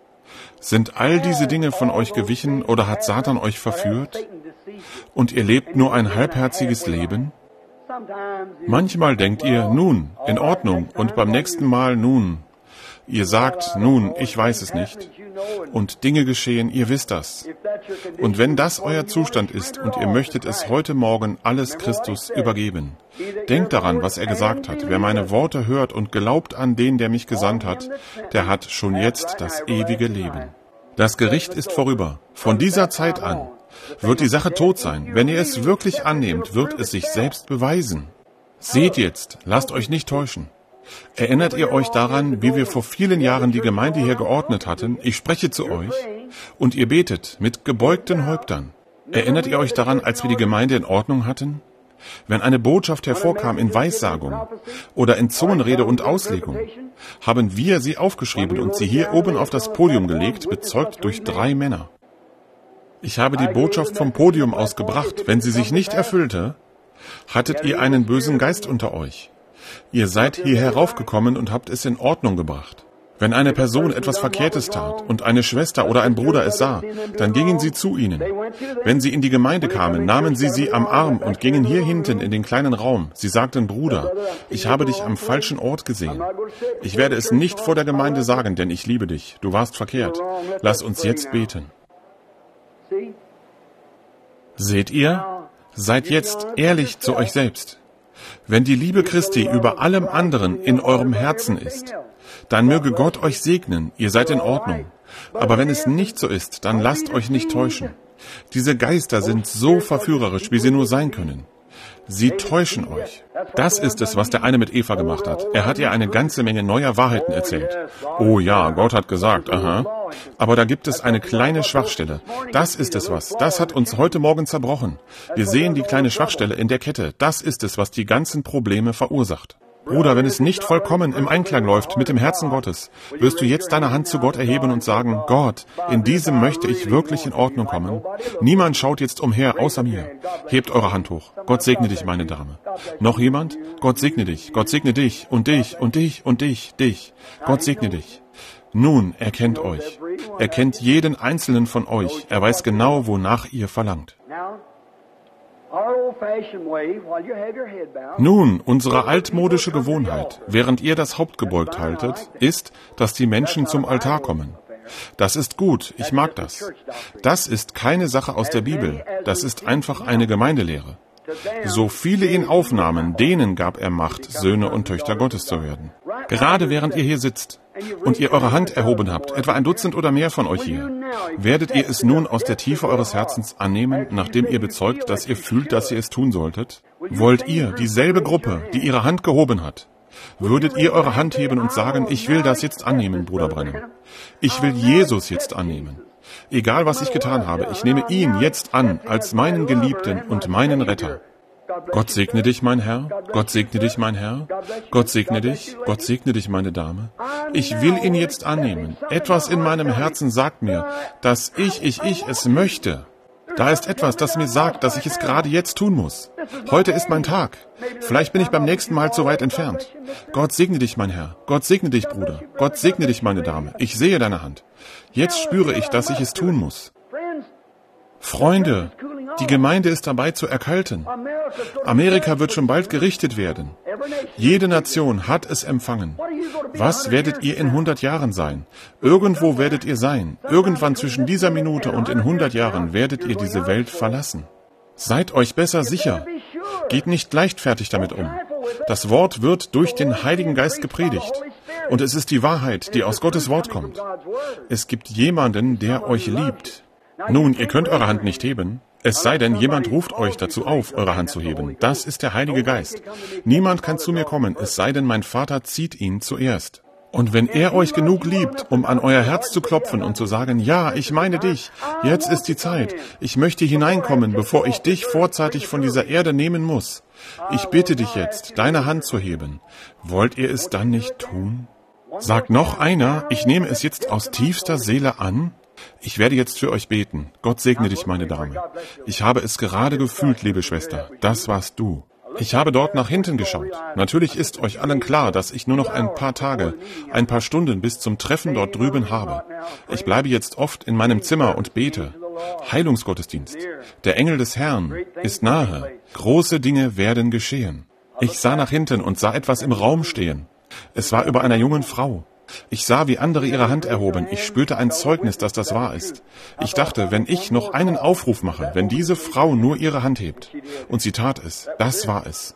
Sind all diese Dinge von euch gewichen oder hat Satan euch verführt? Und ihr lebt nur ein halbherziges Leben? Manchmal denkt ihr, nun, in Ordnung, und beim nächsten Mal, nun. Ihr sagt, nun, ich weiß es nicht. Und Dinge geschehen, ihr wisst das. Und wenn das euer Zustand ist und ihr möchtet es heute Morgen alles Christus übergeben, denkt daran, was er gesagt hat. Wer meine Worte hört und glaubt an den, der mich gesandt hat, der hat schon jetzt das ewige Leben. Das Gericht ist vorüber. Von dieser Zeit an wird die Sache tot sein. Wenn ihr es wirklich annehmt, wird es sich selbst beweisen. Seht jetzt, lasst euch nicht täuschen. Erinnert ihr euch daran, wie wir vor vielen Jahren die Gemeinde hier geordnet hatten? Ich spreche zu euch und ihr betet mit gebeugten Häuptern. Erinnert ihr euch daran, als wir die Gemeinde in Ordnung hatten? Wenn eine Botschaft hervorkam in Weissagung oder in Zungenrede und Auslegung, haben wir sie aufgeschrieben und sie hier oben auf das Podium gelegt, bezeugt durch 3 Männer. Ich habe die Botschaft vom Podium aus gebracht. Wenn sie sich nicht erfüllte, hattet ihr einen bösen Geist unter euch. Ihr seid hier heraufgekommen und habt es in Ordnung gebracht. Wenn eine Person etwas Verkehrtes tat und eine Schwester oder ein Bruder es sah, dann gingen sie zu ihnen. Wenn sie in die Gemeinde kamen, nahmen sie am Arm und gingen hier hinten in den kleinen Raum. Sie sagten, Bruder, ich habe dich am falschen Ort gesehen. Ich werde es nicht vor der Gemeinde sagen, denn ich liebe dich. Du warst verkehrt. Lass uns jetzt beten. Seht ihr? Seid jetzt ehrlich zu euch selbst. Wenn die Liebe Christi über allem anderen in eurem Herzen ist, dann möge Gott euch segnen, ihr seid in Ordnung. Aber wenn es nicht so ist, dann lasst euch nicht täuschen. Diese Geister sind so verführerisch, wie sie nur sein können. Sie täuschen euch. Das ist es, was der eine mit Eva gemacht hat. Er hat ihr eine ganze Menge neuer Wahrheiten erzählt. Oh ja, Gott hat gesagt, aha. Aber da gibt es eine kleine Schwachstelle. Das ist es was. Das hat uns heute Morgen zerbrochen. Wir sehen die kleine Schwachstelle in der Kette. Das ist es, was die ganzen Probleme verursacht. Bruder, wenn es nicht vollkommen im Einklang läuft mit dem Herzen Gottes, wirst du jetzt deine Hand zu Gott erheben und sagen, Gott, in diesem möchte ich wirklich in Ordnung kommen. Niemand schaut jetzt umher, außer mir. Hebt eure Hand hoch. Gott segne dich, meine Dame. Noch jemand? Gott segne dich. Gott segne dich und dich und dich und dich. Gott segne dich. Nun, er kennt euch. Er kennt jeden einzelnen von euch. Er weiß genau, wonach ihr verlangt. Nun, unsere altmodische Gewohnheit, während ihr das Haupt gebeugt haltet, ist, dass die Menschen zum Altar kommen. Das ist gut, ich mag das. Das ist keine Sache aus der Bibel, das ist einfach eine Gemeindelehre. So viele ihn aufnahmen, denen gab er Macht, Söhne und Töchter Gottes zu werden. Gerade während ihr hier sitzt, und ihr eure Hand erhoben habt, etwa 1 Dutzend oder mehr von euch hier, werdet ihr es nun aus der Tiefe eures Herzens annehmen, nachdem ihr bezeugt, dass ihr fühlt, dass ihr es tun solltet? Wollt ihr, dieselbe Gruppe, die ihre Hand gehoben hat, würdet ihr eure Hand heben und sagen, ich will das jetzt annehmen, Bruder Branham. Ich will Jesus jetzt annehmen. Egal, was ich getan habe, ich nehme ihn jetzt an als meinen Geliebten und meinen Retter. Gott segne dich, mein Herr. Gott segne dich, mein Herr. Gott segne dich. Gott segne dich, meine Dame. Ich will ihn jetzt annehmen. Etwas in meinem Herzen sagt mir, dass ich es möchte. Da ist etwas, das mir sagt, dass ich es gerade jetzt tun muss. Heute ist mein Tag. Vielleicht bin ich beim nächsten Mal zu weit entfernt. Gott segne dich, mein Herr. Gott segne dich, Bruder. Gott segne dich, meine Dame. Ich sehe deine Hand. Jetzt spüre ich, dass ich es tun muss. Freunde, die Gemeinde ist dabei zu erkalten. Amerika wird schon bald gerichtet werden. Jede Nation hat es empfangen. Was werdet ihr in 100 Jahren sein? Irgendwo werdet ihr sein. Irgendwann zwischen dieser Minute und in 100 Jahren werdet ihr diese Welt verlassen. Seid euch besser sicher. Geht nicht leichtfertig damit um. Das Wort wird durch den Heiligen Geist gepredigt. Und es ist die Wahrheit, die aus Gottes Wort kommt. Es gibt jemanden, der euch liebt. Nun, ihr könnt eure Hand nicht heben. Es sei denn, jemand ruft euch dazu auf, eure Hand zu heben. Das ist der Heilige Geist. Niemand kann zu mir kommen, es sei denn, mein Vater zieht ihn zuerst. Und wenn er euch genug liebt, um an euer Herz zu klopfen und zu sagen, ja, ich meine dich, jetzt ist die Zeit, ich möchte hineinkommen, bevor ich dich vorzeitig von dieser Erde nehmen muss. Ich bitte dich jetzt, deine Hand zu heben. Wollt ihr es dann nicht tun? Sagt noch einer, ich nehme es jetzt aus tiefster Seele an. Ich werde jetzt für euch beten. Gott segne dich, meine Dame. Ich habe es gerade gefühlt, liebe Schwester. Das warst du. Ich habe dort nach hinten geschaut. Natürlich ist euch allen klar, dass ich nur noch ein paar Tage, ein paar Stunden bis zum Treffen dort drüben habe. Ich bleibe jetzt oft in meinem Zimmer und bete. Heilungsgottesdienst. Der Engel des Herrn ist nahe. Große Dinge werden geschehen. Ich sah nach hinten und sah etwas im Raum stehen. Es war über einer jungen Frau. Ich sah, wie andere ihre Hand erhoben. Ich spürte ein Zeugnis, dass das wahr ist. Ich dachte, wenn ich noch einen Aufruf mache, wenn diese Frau nur ihre Hand hebt. Und sie tat es. Das war es.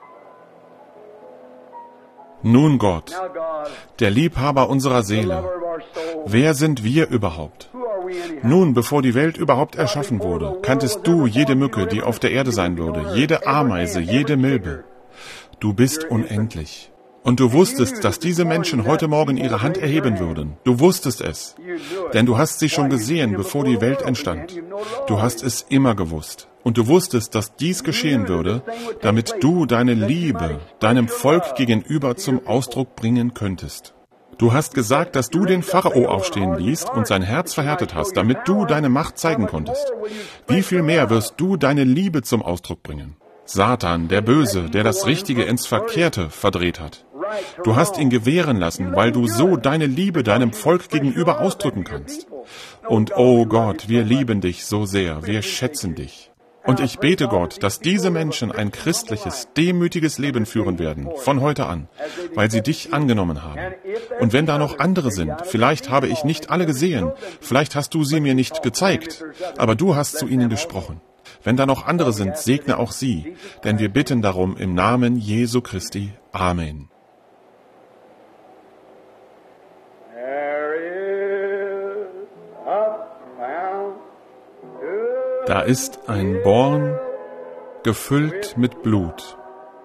Nun Gott, der Liebhaber unserer Seele. Wer sind wir überhaupt? Nun, bevor die Welt überhaupt erschaffen wurde, kanntest du jede Mücke, die auf der Erde sein würde, jede Ameise, jede Milbe. Du bist unendlich. Und du wusstest, dass diese Menschen heute Morgen ihre Hand erheben würden. Du wusstest es. Denn du hast sie schon gesehen, bevor die Welt entstand. Du hast es immer gewusst. Und du wusstest, dass dies geschehen würde, damit du deine Liebe deinem Volk gegenüber zum Ausdruck bringen könntest. Du hast gesagt, dass du den Pharao aufstehen ließt und sein Herz verhärtet hast, damit du deine Macht zeigen konntest. Wie viel mehr wirst du deine Liebe zum Ausdruck bringen? Satan, der Böse, der das Richtige ins Verkehrte verdreht hat. Du hast ihn gewähren lassen, weil du so deine Liebe deinem Volk gegenüber ausdrücken kannst. Und oh Gott, wir lieben dich so sehr, wir schätzen dich. Und ich bete Gott, dass diese Menschen ein christliches, demütiges Leben führen werden, von heute an, weil sie dich angenommen haben. Und wenn da noch andere sind, vielleicht habe ich nicht alle gesehen, vielleicht hast du sie mir nicht gezeigt, aber du hast zu ihnen gesprochen. Wenn da noch andere sind, segne auch sie, denn wir bitten darum im Namen Jesu Christi. Amen. Da ist ein Born, gefüllt mit Blut.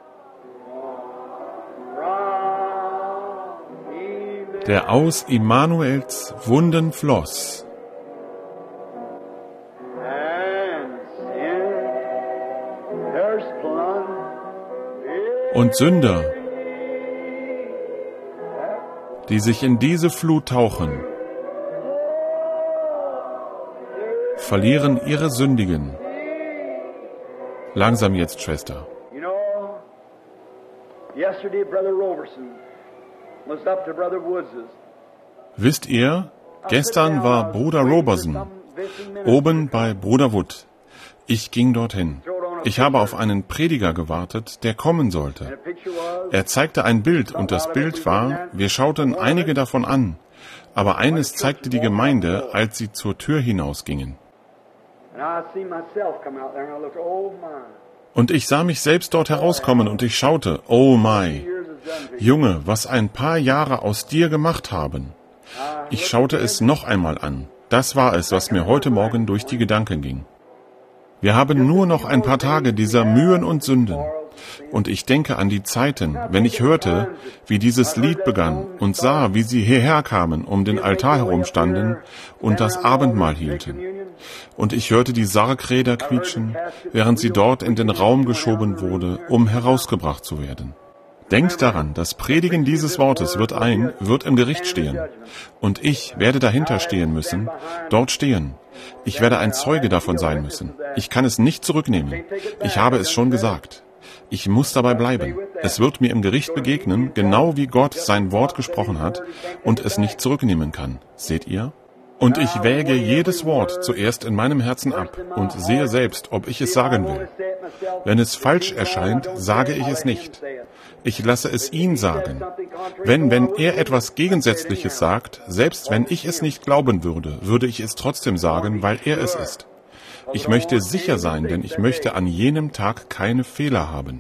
Der aus Immanuels Wunden floss. Und Sünder, die sich in diese Flut tauchen, verlieren ihre Sündigen. Langsam jetzt, Schwester. Wisst ihr, gestern war Bruder Roberson oben bei Bruder Wood. Ich ging dorthin. Ich habe auf einen Prediger gewartet, der kommen sollte. Er zeigte ein Bild und das Bild war, wir schauten einige davon an, aber eines zeigte die Gemeinde, als sie zur Tür hinausgingen. Und ich sah mich selbst dort herauskommen und ich schaute, oh my, Junge, was ein paar Jahre aus dir gemacht haben. Ich schaute es noch einmal an. Das war es, was mir heute Morgen durch die Gedanken ging. Wir haben nur noch ein paar Tage dieser Mühen und Sünden. Und ich denke an die Zeiten, wenn ich hörte, wie dieses Lied begann und sah, wie sie hierher kamen, um den Altar herumstanden und das Abendmahl hielten. Und ich hörte die Sargräder quietschen, während sie dort in den Raum geschoben wurde, um herausgebracht zu werden. Denkt daran, das Predigen dieses Wortes wird im Gericht stehen. Und ich werde dahinter stehen müssen, dort stehen. Ich werde ein Zeuge davon sein müssen. Ich kann es nicht zurücknehmen. Ich habe es schon gesagt. Ich muss dabei bleiben. Es wird mir im Gericht begegnen, genau wie Gott sein Wort gesprochen hat und es nicht zurücknehmen kann. Seht ihr? Und ich wäge jedes Wort zuerst in meinem Herzen ab und sehe selbst, ob ich es sagen will. Wenn es falsch erscheint, sage ich es nicht. Ich lasse es ihn sagen. Wenn er etwas Gegensätzliches sagt, selbst wenn ich es nicht glauben würde, würde ich es trotzdem sagen, weil er es ist. Ich möchte sicher sein, denn ich möchte an jenem Tag keine Fehler haben.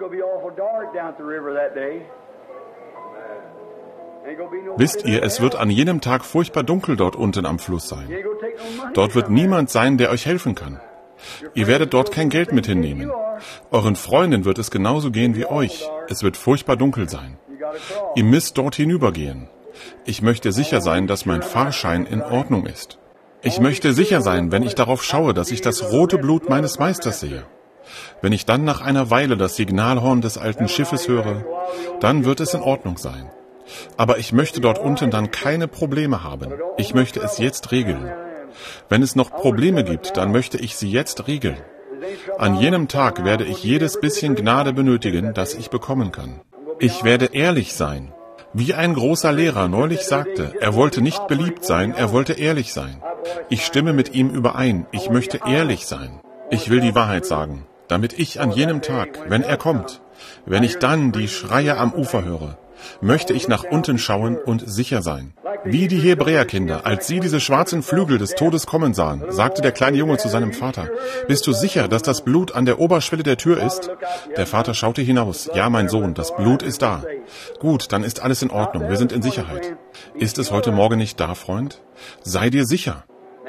Wisst ihr, es wird an jenem Tag furchtbar dunkel dort unten am Fluss sein. Dort wird niemand sein, der euch helfen kann. Ihr werdet dort kein Geld mit hinnehmen. Euren Freunden wird es genauso gehen wie euch. Es wird furchtbar dunkel sein. Ihr müsst dort hinübergehen. Ich möchte sicher sein, dass mein Fahrschein in Ordnung ist. Ich möchte sicher sein, wenn ich darauf schaue, dass ich das rote Blut meines Meisters sehe. Wenn ich dann nach einer Weile das Signalhorn des alten Schiffes höre, dann wird es in Ordnung sein. Aber ich möchte dort unten dann keine Probleme haben. Ich möchte es jetzt regeln. Wenn es noch Probleme gibt, dann möchte ich sie jetzt regeln. An jenem Tag werde ich jedes bisschen Gnade benötigen, das ich bekommen kann. Ich werde ehrlich sein. Wie ein großer Lehrer neulich sagte, er wollte nicht beliebt sein, er wollte ehrlich sein. Ich stimme mit ihm überein, ich möchte ehrlich sein. Ich will die Wahrheit sagen, damit ich an jenem Tag, wenn er kommt, wenn ich dann die Schreie am Ufer höre, möchte ich nach unten schauen und sicher sein. Wie die Hebräerkinder, als sie diese schwarzen Flügel des Todes kommen sahen, sagte der kleine Junge zu seinem Vater, »Bist du sicher, dass das Blut an der Oberschwelle der Tür ist?« Der Vater schaute hinaus, »Ja, mein Sohn, das Blut ist da.« »Gut, dann ist alles in Ordnung, wir sind in Sicherheit.« Ist es heute Morgen nicht da, Freund? Sei dir sicher.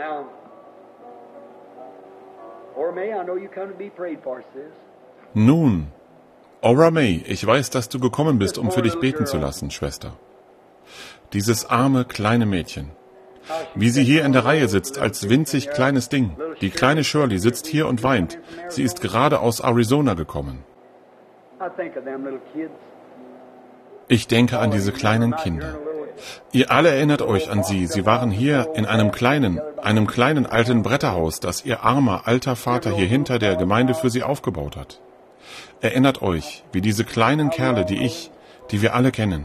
Nun, Ora May, ich weiß, dass du gekommen bist, um für dich beten zu lassen, Schwester. Dieses arme, kleine Mädchen. Wie sie hier in der Reihe sitzt, als winzig kleines Ding. Die kleine Shirley sitzt hier und weint. Sie ist gerade aus Arizona gekommen. Ich denke an diese kleinen Kinder. Ihr alle erinnert euch an sie. Sie waren hier in einem kleinen alten Bretterhaus, das ihr armer, alter Vater hier hinter der Gemeinde für sie aufgebaut hat. Erinnert euch, wie diese kleinen Kerle, die wir alle kennen,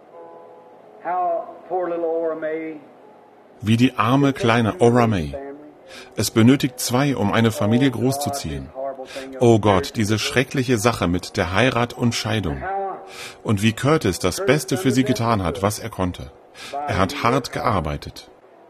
wie die arme kleine Ora May. Es benötigt 2, um eine Familie großzuziehen. Oh Gott, diese schreckliche Sache mit der Heirat und Scheidung. Und wie Curtis das Beste für sie getan hat, was er konnte. Er hat hart gearbeitet.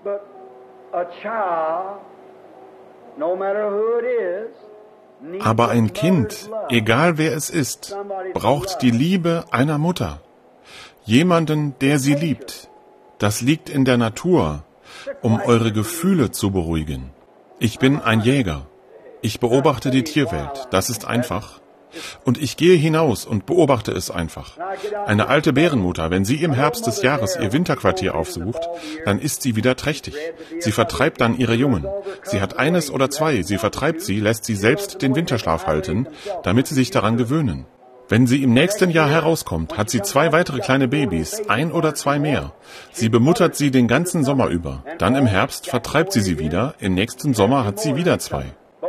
Aber ein Kind, egal wer es ist, braucht die Liebe einer Mutter. Jemanden, der sie liebt. Das liegt in der Natur, um eure Gefühle zu beruhigen. Ich bin ein Jäger. Ich beobachte die Tierwelt. Das ist einfach. Und ich gehe hinaus und beobachte es einfach. Eine alte Bärenmutter, wenn sie im Herbst des Jahres ihr Winterquartier aufsucht, dann ist sie wieder trächtig. Sie vertreibt dann ihre Jungen. Sie hat 1 oder 2, sie vertreibt sie, lässt sie selbst den Winterschlaf halten, damit sie sich daran gewöhnen. Wenn sie im nächsten Jahr herauskommt, hat sie 2 weitere kleine Babys, 1 oder 2 mehr. Sie bemuttert sie den ganzen Sommer über. Dann im Herbst vertreibt sie wieder, im nächsten Sommer hat sie wieder 2.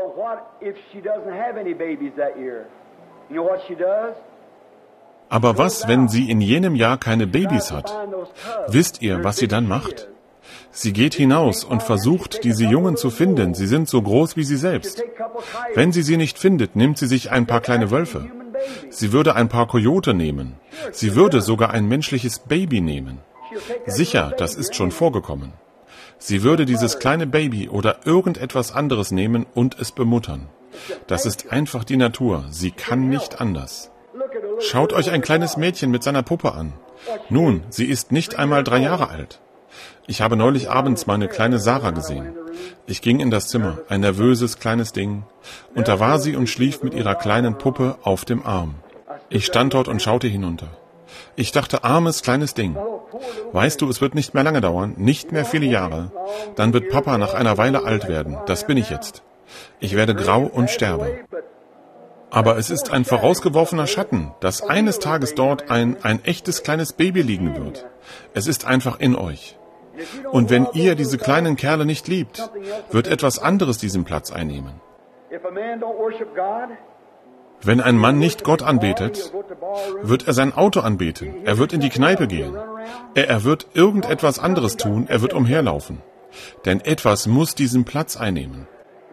Aber was, wenn sie in jenem Jahr keine Babys hat? Wisst ihr, was sie dann macht? Sie geht hinaus und versucht, diese Jungen zu finden. Sie sind so groß wie sie selbst. Wenn sie nicht findet, nimmt sie sich ein paar kleine Wölfe. Sie würde ein paar Kojote nehmen. Sie würde sogar ein menschliches Baby nehmen. Sicher, das ist schon vorgekommen. Sie würde dieses kleine Baby oder irgendetwas anderes nehmen und es bemuttern. Das ist einfach die Natur. Sie kann nicht anders. Schaut euch ein kleines Mädchen mit seiner Puppe an. Nun, sie ist nicht einmal 3 Jahre alt. Ich habe neulich abends meine kleine Sarah gesehen. Ich ging in das Zimmer, ein nervöses kleines Ding, und da war sie und schlief mit ihrer kleinen Puppe auf dem Arm. Ich stand dort und schaute hinunter. Ich dachte, armes kleines Ding. Weißt du, es wird nicht mehr lange dauern, nicht mehr viele Jahre. Dann wird Papa nach einer Weile alt werden. Das bin ich jetzt. Ich werde grau und sterbe. Aber es ist ein vorausgeworfener Schatten, dass eines Tages dort ein echtes kleines Baby liegen wird. Es ist einfach in euch. Und wenn ihr diese kleinen Kerle nicht liebt, wird etwas anderes diesen Platz einnehmen. Wenn ein Mann nicht Gott anbetet, wird er sein Auto anbeten. Er wird in die Kneipe gehen. Er wird irgendetwas anderes tun. Er wird umherlaufen. Denn etwas muss diesen Platz einnehmen.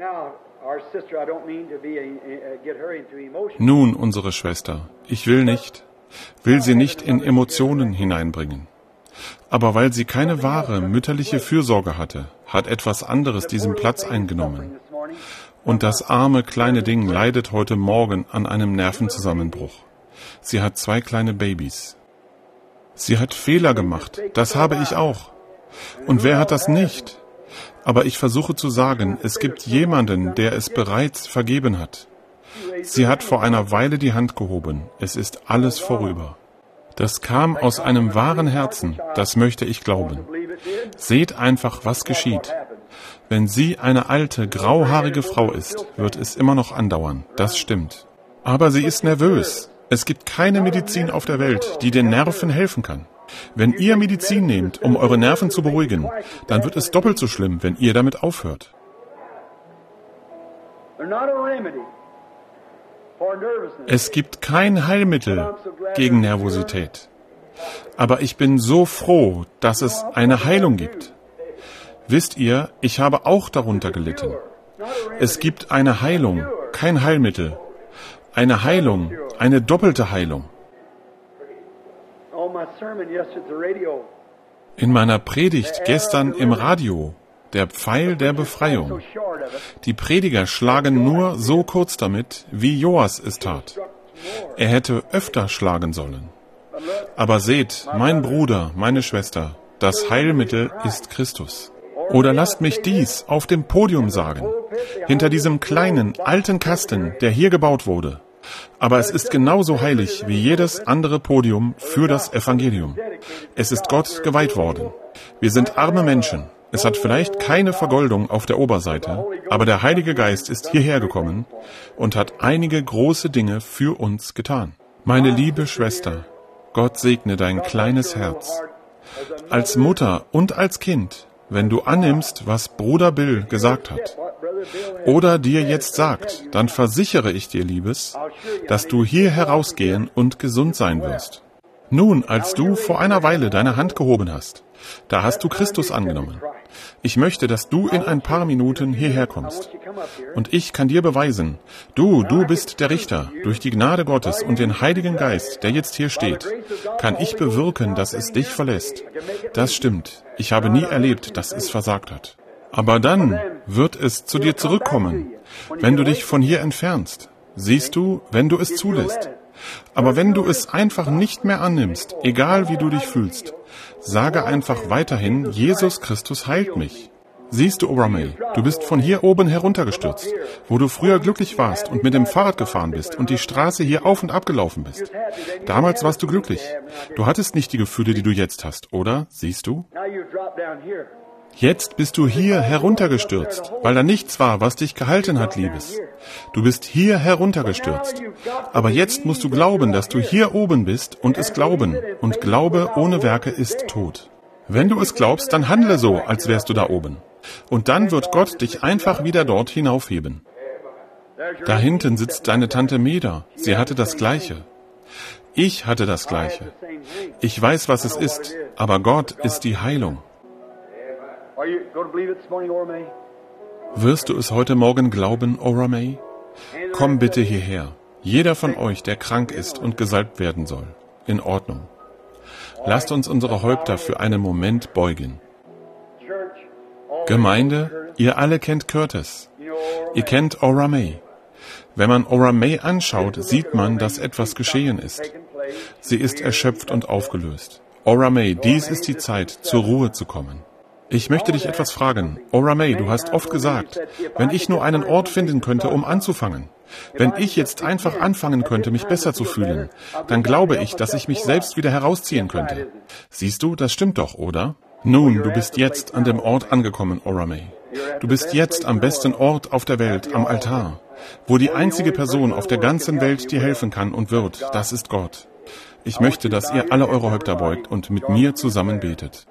Nun, unsere Schwester, ich will sie nicht in Emotionen hineinbringen. Aber weil sie keine wahre mütterliche Fürsorge hatte, hat etwas anderes diesen Platz eingenommen. Und das arme kleine Ding leidet heute Morgen an einem Nervenzusammenbruch. Sie hat 2 kleine Babys. Sie hat Fehler gemacht, das habe ich auch. Und wer hat das nicht? Aber ich versuche zu sagen, es gibt jemanden, der es bereits vergeben hat. Sie hat vor einer Weile die Hand gehoben. Es ist alles vorüber. Das kam aus einem wahren Herzen, das möchte ich glauben. Seht einfach, was geschieht. Wenn sie eine alte, grauhaarige Frau ist, wird es immer noch andauern, das stimmt. Aber sie ist nervös. Es gibt keine Medizin auf der Welt, die den Nerven helfen kann. Wenn ihr Medizin nehmt, um eure Nerven zu beruhigen, dann wird es doppelt so schlimm, wenn ihr damit aufhört. Es gibt kein Heilmittel gegen Nervosität. Aber ich bin so froh, dass es eine Heilung gibt. Wisst ihr, ich habe auch darunter gelitten. Es gibt eine Heilung, kein Heilmittel. Eine Heilung, eine doppelte Heilung. In meiner Predigt gestern im Radio, der Pfeil der Befreiung. Die Prediger schlagen nur so kurz damit, wie Joas es tat. Er hätte öfter schlagen sollen. Aber seht, mein Bruder, meine Schwester, das Heilmittel ist Christus. Oder lasst mich dies auf dem Podium sagen, hinter diesem kleinen, alten Kasten, der hier gebaut wurde. Aber es ist genauso heilig wie jedes andere Podium für das Evangelium. Es ist Gott geweiht worden. Wir sind arme Menschen. Es hat vielleicht keine Vergoldung auf der Oberseite, aber der Heilige Geist ist hierher gekommen und hat einige große Dinge für uns getan. Meine liebe Schwester, Gott segne dein kleines Herz. Als Mutter und als Kind, wenn du annimmst, was Bruder Bill gesagt hat, oder dir jetzt sagt, dann versichere ich dir, Liebes, dass du hier herausgehen und gesund sein wirst. Nun, als du vor einer Weile deine Hand gehoben hast, da hast du Christus angenommen. Ich möchte, dass du in ein paar Minuten hierher kommst. Und ich kann dir beweisen, du bist der Richter. Durch die Gnade Gottes und den Heiligen Geist, der jetzt hier steht, kann ich bewirken, dass es dich verlässt. Das stimmt. Ich habe nie erlebt, dass es versagt hat. Aber dann wird es zu dir zurückkommen, wenn du dich von hier entfernst. Siehst du, wenn du es zulässt. Aber wenn du es einfach nicht mehr annimmst, egal wie du dich fühlst, sage einfach weiterhin, Jesus Christus heilt mich. Siehst du, Ora May, du bist von hier oben heruntergestürzt, wo du früher glücklich warst und mit dem Fahrrad gefahren bist und die Straße hier auf und ab gelaufen bist. Damals warst du glücklich. Du hattest nicht die Gefühle, die du jetzt hast, oder? Siehst du? Jetzt bist du hier heruntergestürzt, weil da nichts war, was dich gehalten hat, Liebes. Du bist hier heruntergestürzt. Aber jetzt musst du glauben, dass du hier oben bist und es glauben. Und Glaube ohne Werke ist tot. Wenn du es glaubst, dann handle so, als wärst du da oben. Und dann wird Gott dich einfach wieder dort hinaufheben. Da hinten sitzt deine Tante Meda. Sie hatte das Gleiche. Ich hatte das Gleiche. Ich weiß, was es ist, aber Gott ist die Heilung. Wirst du es heute Morgen glauben, Ora May? Komm bitte hierher. Jeder von euch, der krank ist und gesalbt werden soll. In Ordnung. Lasst uns unsere Häupter für einen Moment beugen. Gemeinde, ihr alle kennt Curtis. Ihr kennt Ora May. Wenn man Ora May anschaut, sieht man, dass etwas geschehen ist. Sie ist erschöpft und aufgelöst. Ora May, dies ist die Zeit, zur Ruhe zu kommen. Ich möchte dich etwas fragen. Ora May, du hast oft gesagt, wenn ich nur einen Ort finden könnte, um anzufangen, wenn ich jetzt einfach anfangen könnte, mich besser zu fühlen, dann glaube ich, dass ich mich selbst wieder herausziehen könnte. Siehst du, das stimmt doch, oder? Nun, du bist jetzt an dem Ort angekommen, Ora May. Du bist jetzt am besten Ort auf der Welt, am Altar, wo die einzige Person auf der ganzen Welt dir helfen kann und wird, das ist Gott. Ich möchte, dass ihr alle eure Häupter beugt und mit mir zusammen betet.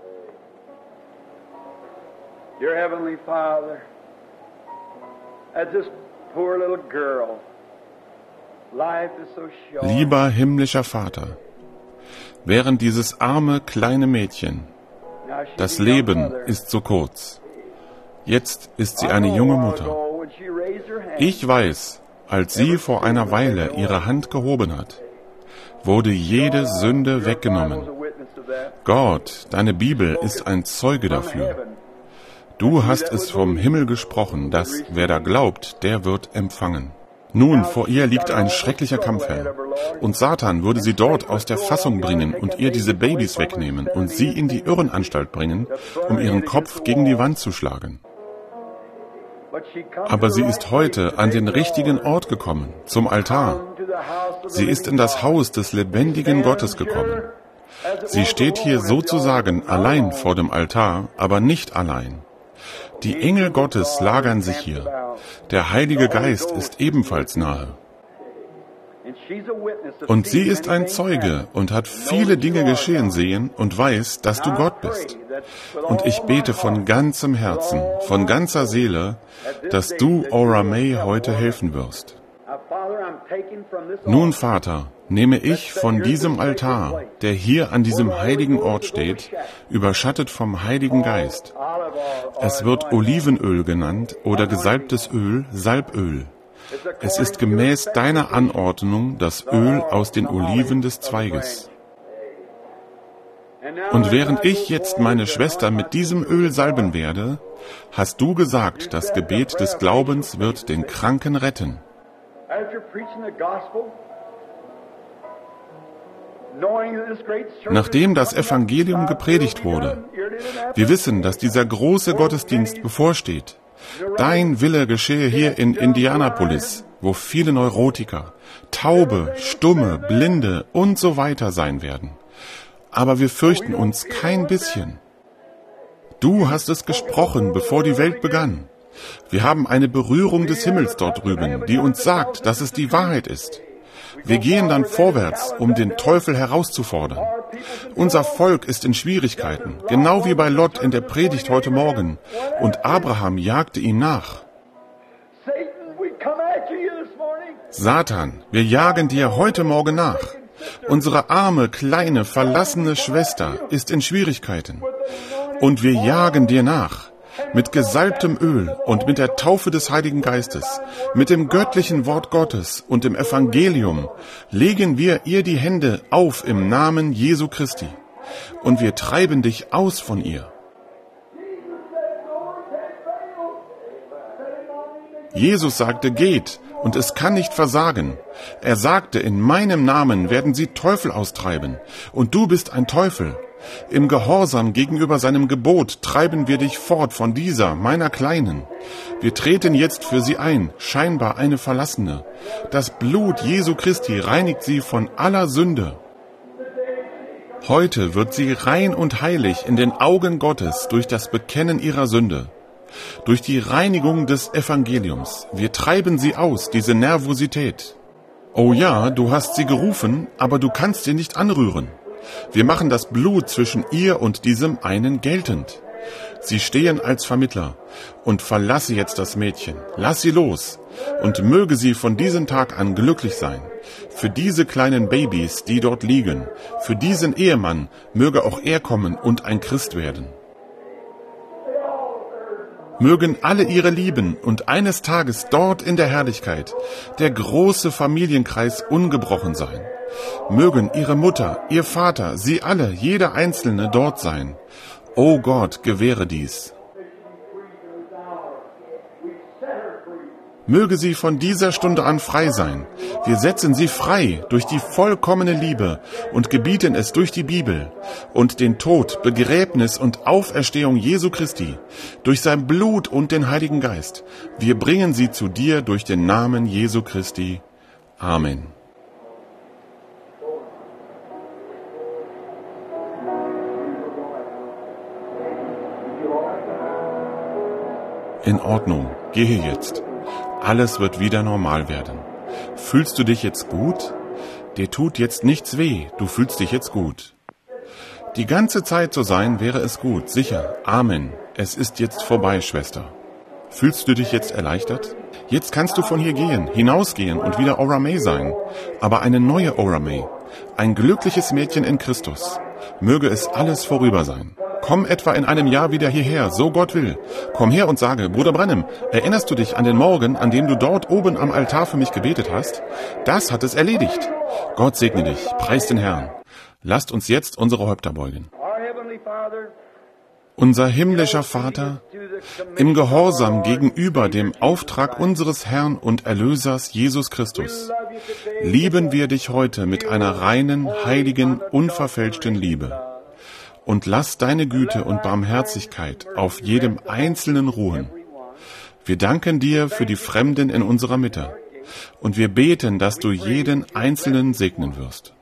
Dear Heavenly Father, as this poor little girl, life is so short. Lieber himmlischer Vater, während dieses arme kleine Mädchen, das Leben ist so kurz. Jetzt ist sie eine junge Mutter. Ich weiß, als sie vor einer Weile ihre Hand gehoben hat, wurde jede Sünde weggenommen. Gott, deine Bibel ist ein Zeuge dafür. Du hast es vom Himmel gesprochen, dass wer da glaubt, der wird empfangen. Nun, vor ihr liegt ein schrecklicher Kampf, Herr. Und Satan würde sie dort aus der Fassung bringen und ihr diese Babys wegnehmen und sie in die Irrenanstalt bringen, um ihren Kopf gegen die Wand zu schlagen. Aber sie ist heute an den richtigen Ort gekommen, zum Altar. Sie ist in das Haus des lebendigen Gottes gekommen. Sie steht hier sozusagen allein vor dem Altar, aber nicht allein. Die Engel Gottes lagern sich hier. Der Heilige Geist ist ebenfalls nahe. Und sie ist ein Zeuge und hat viele Dinge geschehen sehen und weiß, dass du Gott bist. Und ich bete von ganzem Herzen, von ganzer Seele, dass du Ora May heute helfen wirst. Nun, Vater, nehme ich von diesem Altar, der hier an diesem heiligen Ort steht, überschattet vom Heiligen Geist. Es wird Olivenöl genannt oder gesalbtes Öl, Salböl. Es ist gemäß deiner Anordnung das Öl aus den Oliven des Zweiges. Und während ich jetzt meine Schwester mit diesem Öl salben werde, hast du gesagt, das Gebet des Glaubens wird den Kranken retten. Nachdem das Evangelium gepredigt wurde, wir wissen, dass dieser große Gottesdienst bevorsteht. Dein Wille geschehe hier in Indianapolis, wo viele Neurotiker, Taube, Stumme, Blinde und so weiter sein werden. Aber wir fürchten uns kein bisschen. Du hast es gesprochen, bevor die Welt begann. Wir haben eine Berührung des Himmels dort drüben, die uns sagt, dass es die Wahrheit ist. Wir gehen dann vorwärts, um den Teufel herauszufordern. Unser Volk ist in Schwierigkeiten, genau wie bei Lot in der Predigt heute Morgen. Und Abraham jagte ihm nach. Satan, wir jagen dir heute Morgen nach. Unsere arme, kleine, verlassene Schwester ist in Schwierigkeiten. Und wir jagen dir nach. Mit gesalbtem Öl und mit der Taufe des Heiligen Geistes, mit dem göttlichen Wort Gottes und dem Evangelium legen wir ihr die Hände auf im Namen Jesu Christi. Und wir treiben dich aus von ihr. Jesus sagte, geht, und es kann nicht versagen. Er sagte, in meinem Namen werden sie Teufel austreiben, und du bist ein Teufel. Im Gehorsam gegenüber seinem Gebot treiben wir dich fort von dieser, meiner Kleinen. Wir treten jetzt für sie ein, scheinbar eine Verlassene. Das Blut Jesu Christi reinigt sie von aller Sünde. Heute wird sie rein und heilig in den Augen Gottes durch das Bekennen ihrer Sünde. Durch die Reinigung des Evangeliums. Wir treiben sie aus, diese Nervosität. Oh ja, du hast sie gerufen, aber du kannst sie nicht anrühren. Wir machen das Blut zwischen ihr und diesem einen geltend. Sie stehen als Vermittler. Und verlasse jetzt das Mädchen. Lass sie los. Und möge sie von diesem Tag an glücklich sein. Für diese kleinen Babys, die dort liegen. Für diesen Ehemann möge auch er kommen und ein Christ werden. Mögen alle ihre Lieben und eines Tages dort in der Herrlichkeit der große Familienkreis ungebrochen sein. Mögen ihre Mutter, ihr Vater, sie alle, jeder Einzelne dort sein. O Gott, gewähre dies. Möge sie von dieser Stunde an frei sein. Wir setzen sie frei durch die vollkommene Liebe und gebieten es durch die Bibel und den Tod, Begräbnis und Auferstehung Jesu Christi, durch sein Blut und den Heiligen Geist. Wir bringen sie zu dir durch den Namen Jesu Christi. Amen. In Ordnung, gehe jetzt. Alles wird wieder normal werden. Fühlst du dich jetzt gut? Dir tut jetzt nichts weh, du fühlst dich jetzt gut. Die ganze Zeit so sein wäre es gut, sicher. Amen. Es ist jetzt vorbei, Schwester. Fühlst du dich jetzt erleichtert? Jetzt kannst du von hier gehen, hinausgehen und wieder Ora May sein. Aber eine neue Ora May. Ein glückliches Mädchen in Christus. Möge es alles vorüber sein. Komm etwa in einem Jahr wieder hierher, so Gott will. Komm her und sage, Bruder Branham, erinnerst du dich an den Morgen, an dem du dort oben am Altar für mich gebetet hast? Das hat es erledigt. Gott segne dich, preis den Herrn. Lasst uns jetzt unsere Häupter beugen. Unser himmlischer Vater, im Gehorsam gegenüber dem Auftrag unseres Herrn und Erlösers Jesus Christus, lieben wir dich heute mit einer reinen, heiligen, unverfälschten Liebe. Und lass deine Güte und Barmherzigkeit auf jedem Einzelnen ruhen. Wir danken dir für die Fremden in unserer Mitte. Und wir beten, dass du jeden Einzelnen segnen wirst.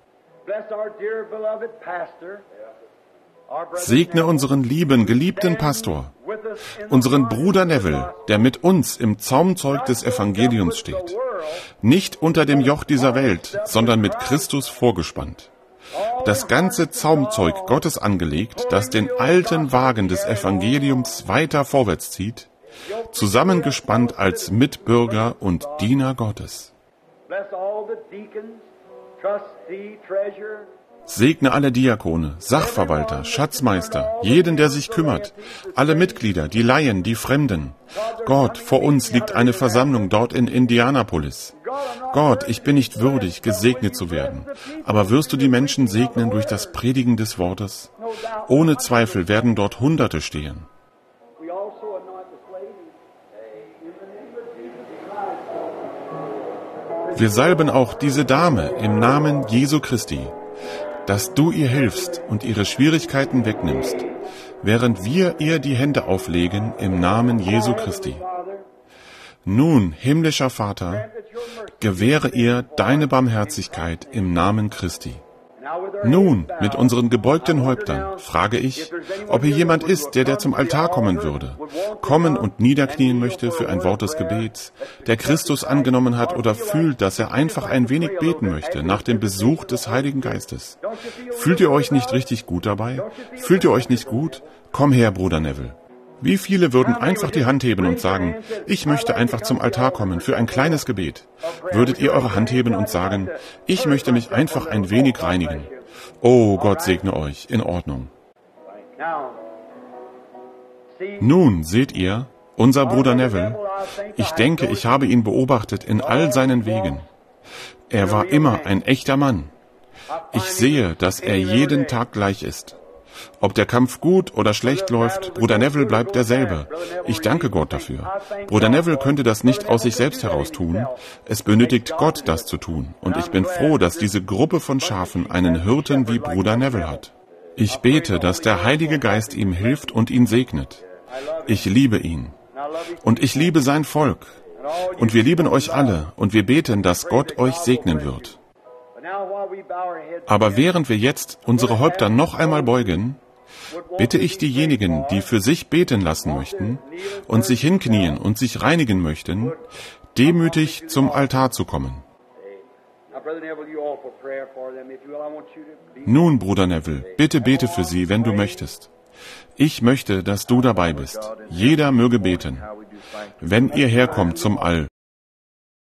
Segne unseren lieben, geliebten Pastor, unseren Bruder Neville, der mit uns im Zaumzeug des Evangeliums steht. Nicht unter dem Joch dieser Welt, sondern mit Christus vorgespannt. Das ganze Zaumzeug Gottes angelegt, das den alten Wagen des Evangeliums weiter vorwärts zieht, zusammengespannt als Mitbürger und Diener Gottes. Segne alle Diakone, Sachverwalter, Schatzmeister, jeden, der sich kümmert, alle Mitglieder, die Laien, die Fremden. Gott, vor uns liegt eine Versammlung dort in Indianapolis. Gott, ich bin nicht würdig, gesegnet zu werden. Aber wirst du die Menschen segnen durch das Predigen des Wortes? Ohne Zweifel werden dort Hunderte stehen. Wir salben auch diese Dame im Namen Jesu Christi, dass du ihr hilfst und ihre Schwierigkeiten wegnimmst, während wir ihr die Hände auflegen im Namen Jesu Christi. Nun, himmlischer Vater, gewähre ihr deine Barmherzigkeit im Namen Christi. Nun, mit unseren gebeugten Häuptern, frage ich, ob hier jemand ist, der zum Altar kommen würde, kommen und niederknien möchte für ein Wort des Gebets, der Christus angenommen hat oder fühlt, dass er einfach ein wenig beten möchte nach dem Besuch des Heiligen Geistes. Fühlt ihr euch nicht richtig gut dabei? Fühlt ihr euch nicht gut? Komm her, Bruder Neville. Wie viele würden einfach die Hand heben und sagen, ich möchte einfach zum Altar kommen für ein kleines Gebet? Würdet ihr eure Hand heben und sagen, ich möchte mich einfach ein wenig reinigen? Oh, Gott segne euch, in Ordnung. Nun, seht ihr, unser Bruder Neville, ich denke, ich habe ihn beobachtet in all seinen Wegen. Er war immer ein echter Mann. Ich sehe, dass er jeden Tag gleich ist. Ob der Kampf gut oder schlecht läuft, Bruder Neville bleibt derselbe. Ich danke Gott dafür. Bruder Neville könnte das nicht aus sich selbst heraus tun. Es benötigt Gott, das zu tun. Und ich bin froh, dass diese Gruppe von Schafen einen Hirten wie Bruder Neville hat. Ich bete, dass der Heilige Geist ihm hilft und ihn segnet. Ich liebe ihn. Und ich liebe sein Volk. Und wir lieben euch alle. Und wir beten, dass Gott euch segnen wird. Aber während wir jetzt unsere Häupter noch einmal beugen, bitte ich diejenigen, die für sich beten lassen möchten und sich hinknien und sich reinigen möchten, demütig zum Altar zu kommen. Nun, Bruder Neville, bitte bete für sie, wenn du möchtest. Ich möchte, dass du dabei bist. Jeder möge beten. Wenn ihr herkommt zum All,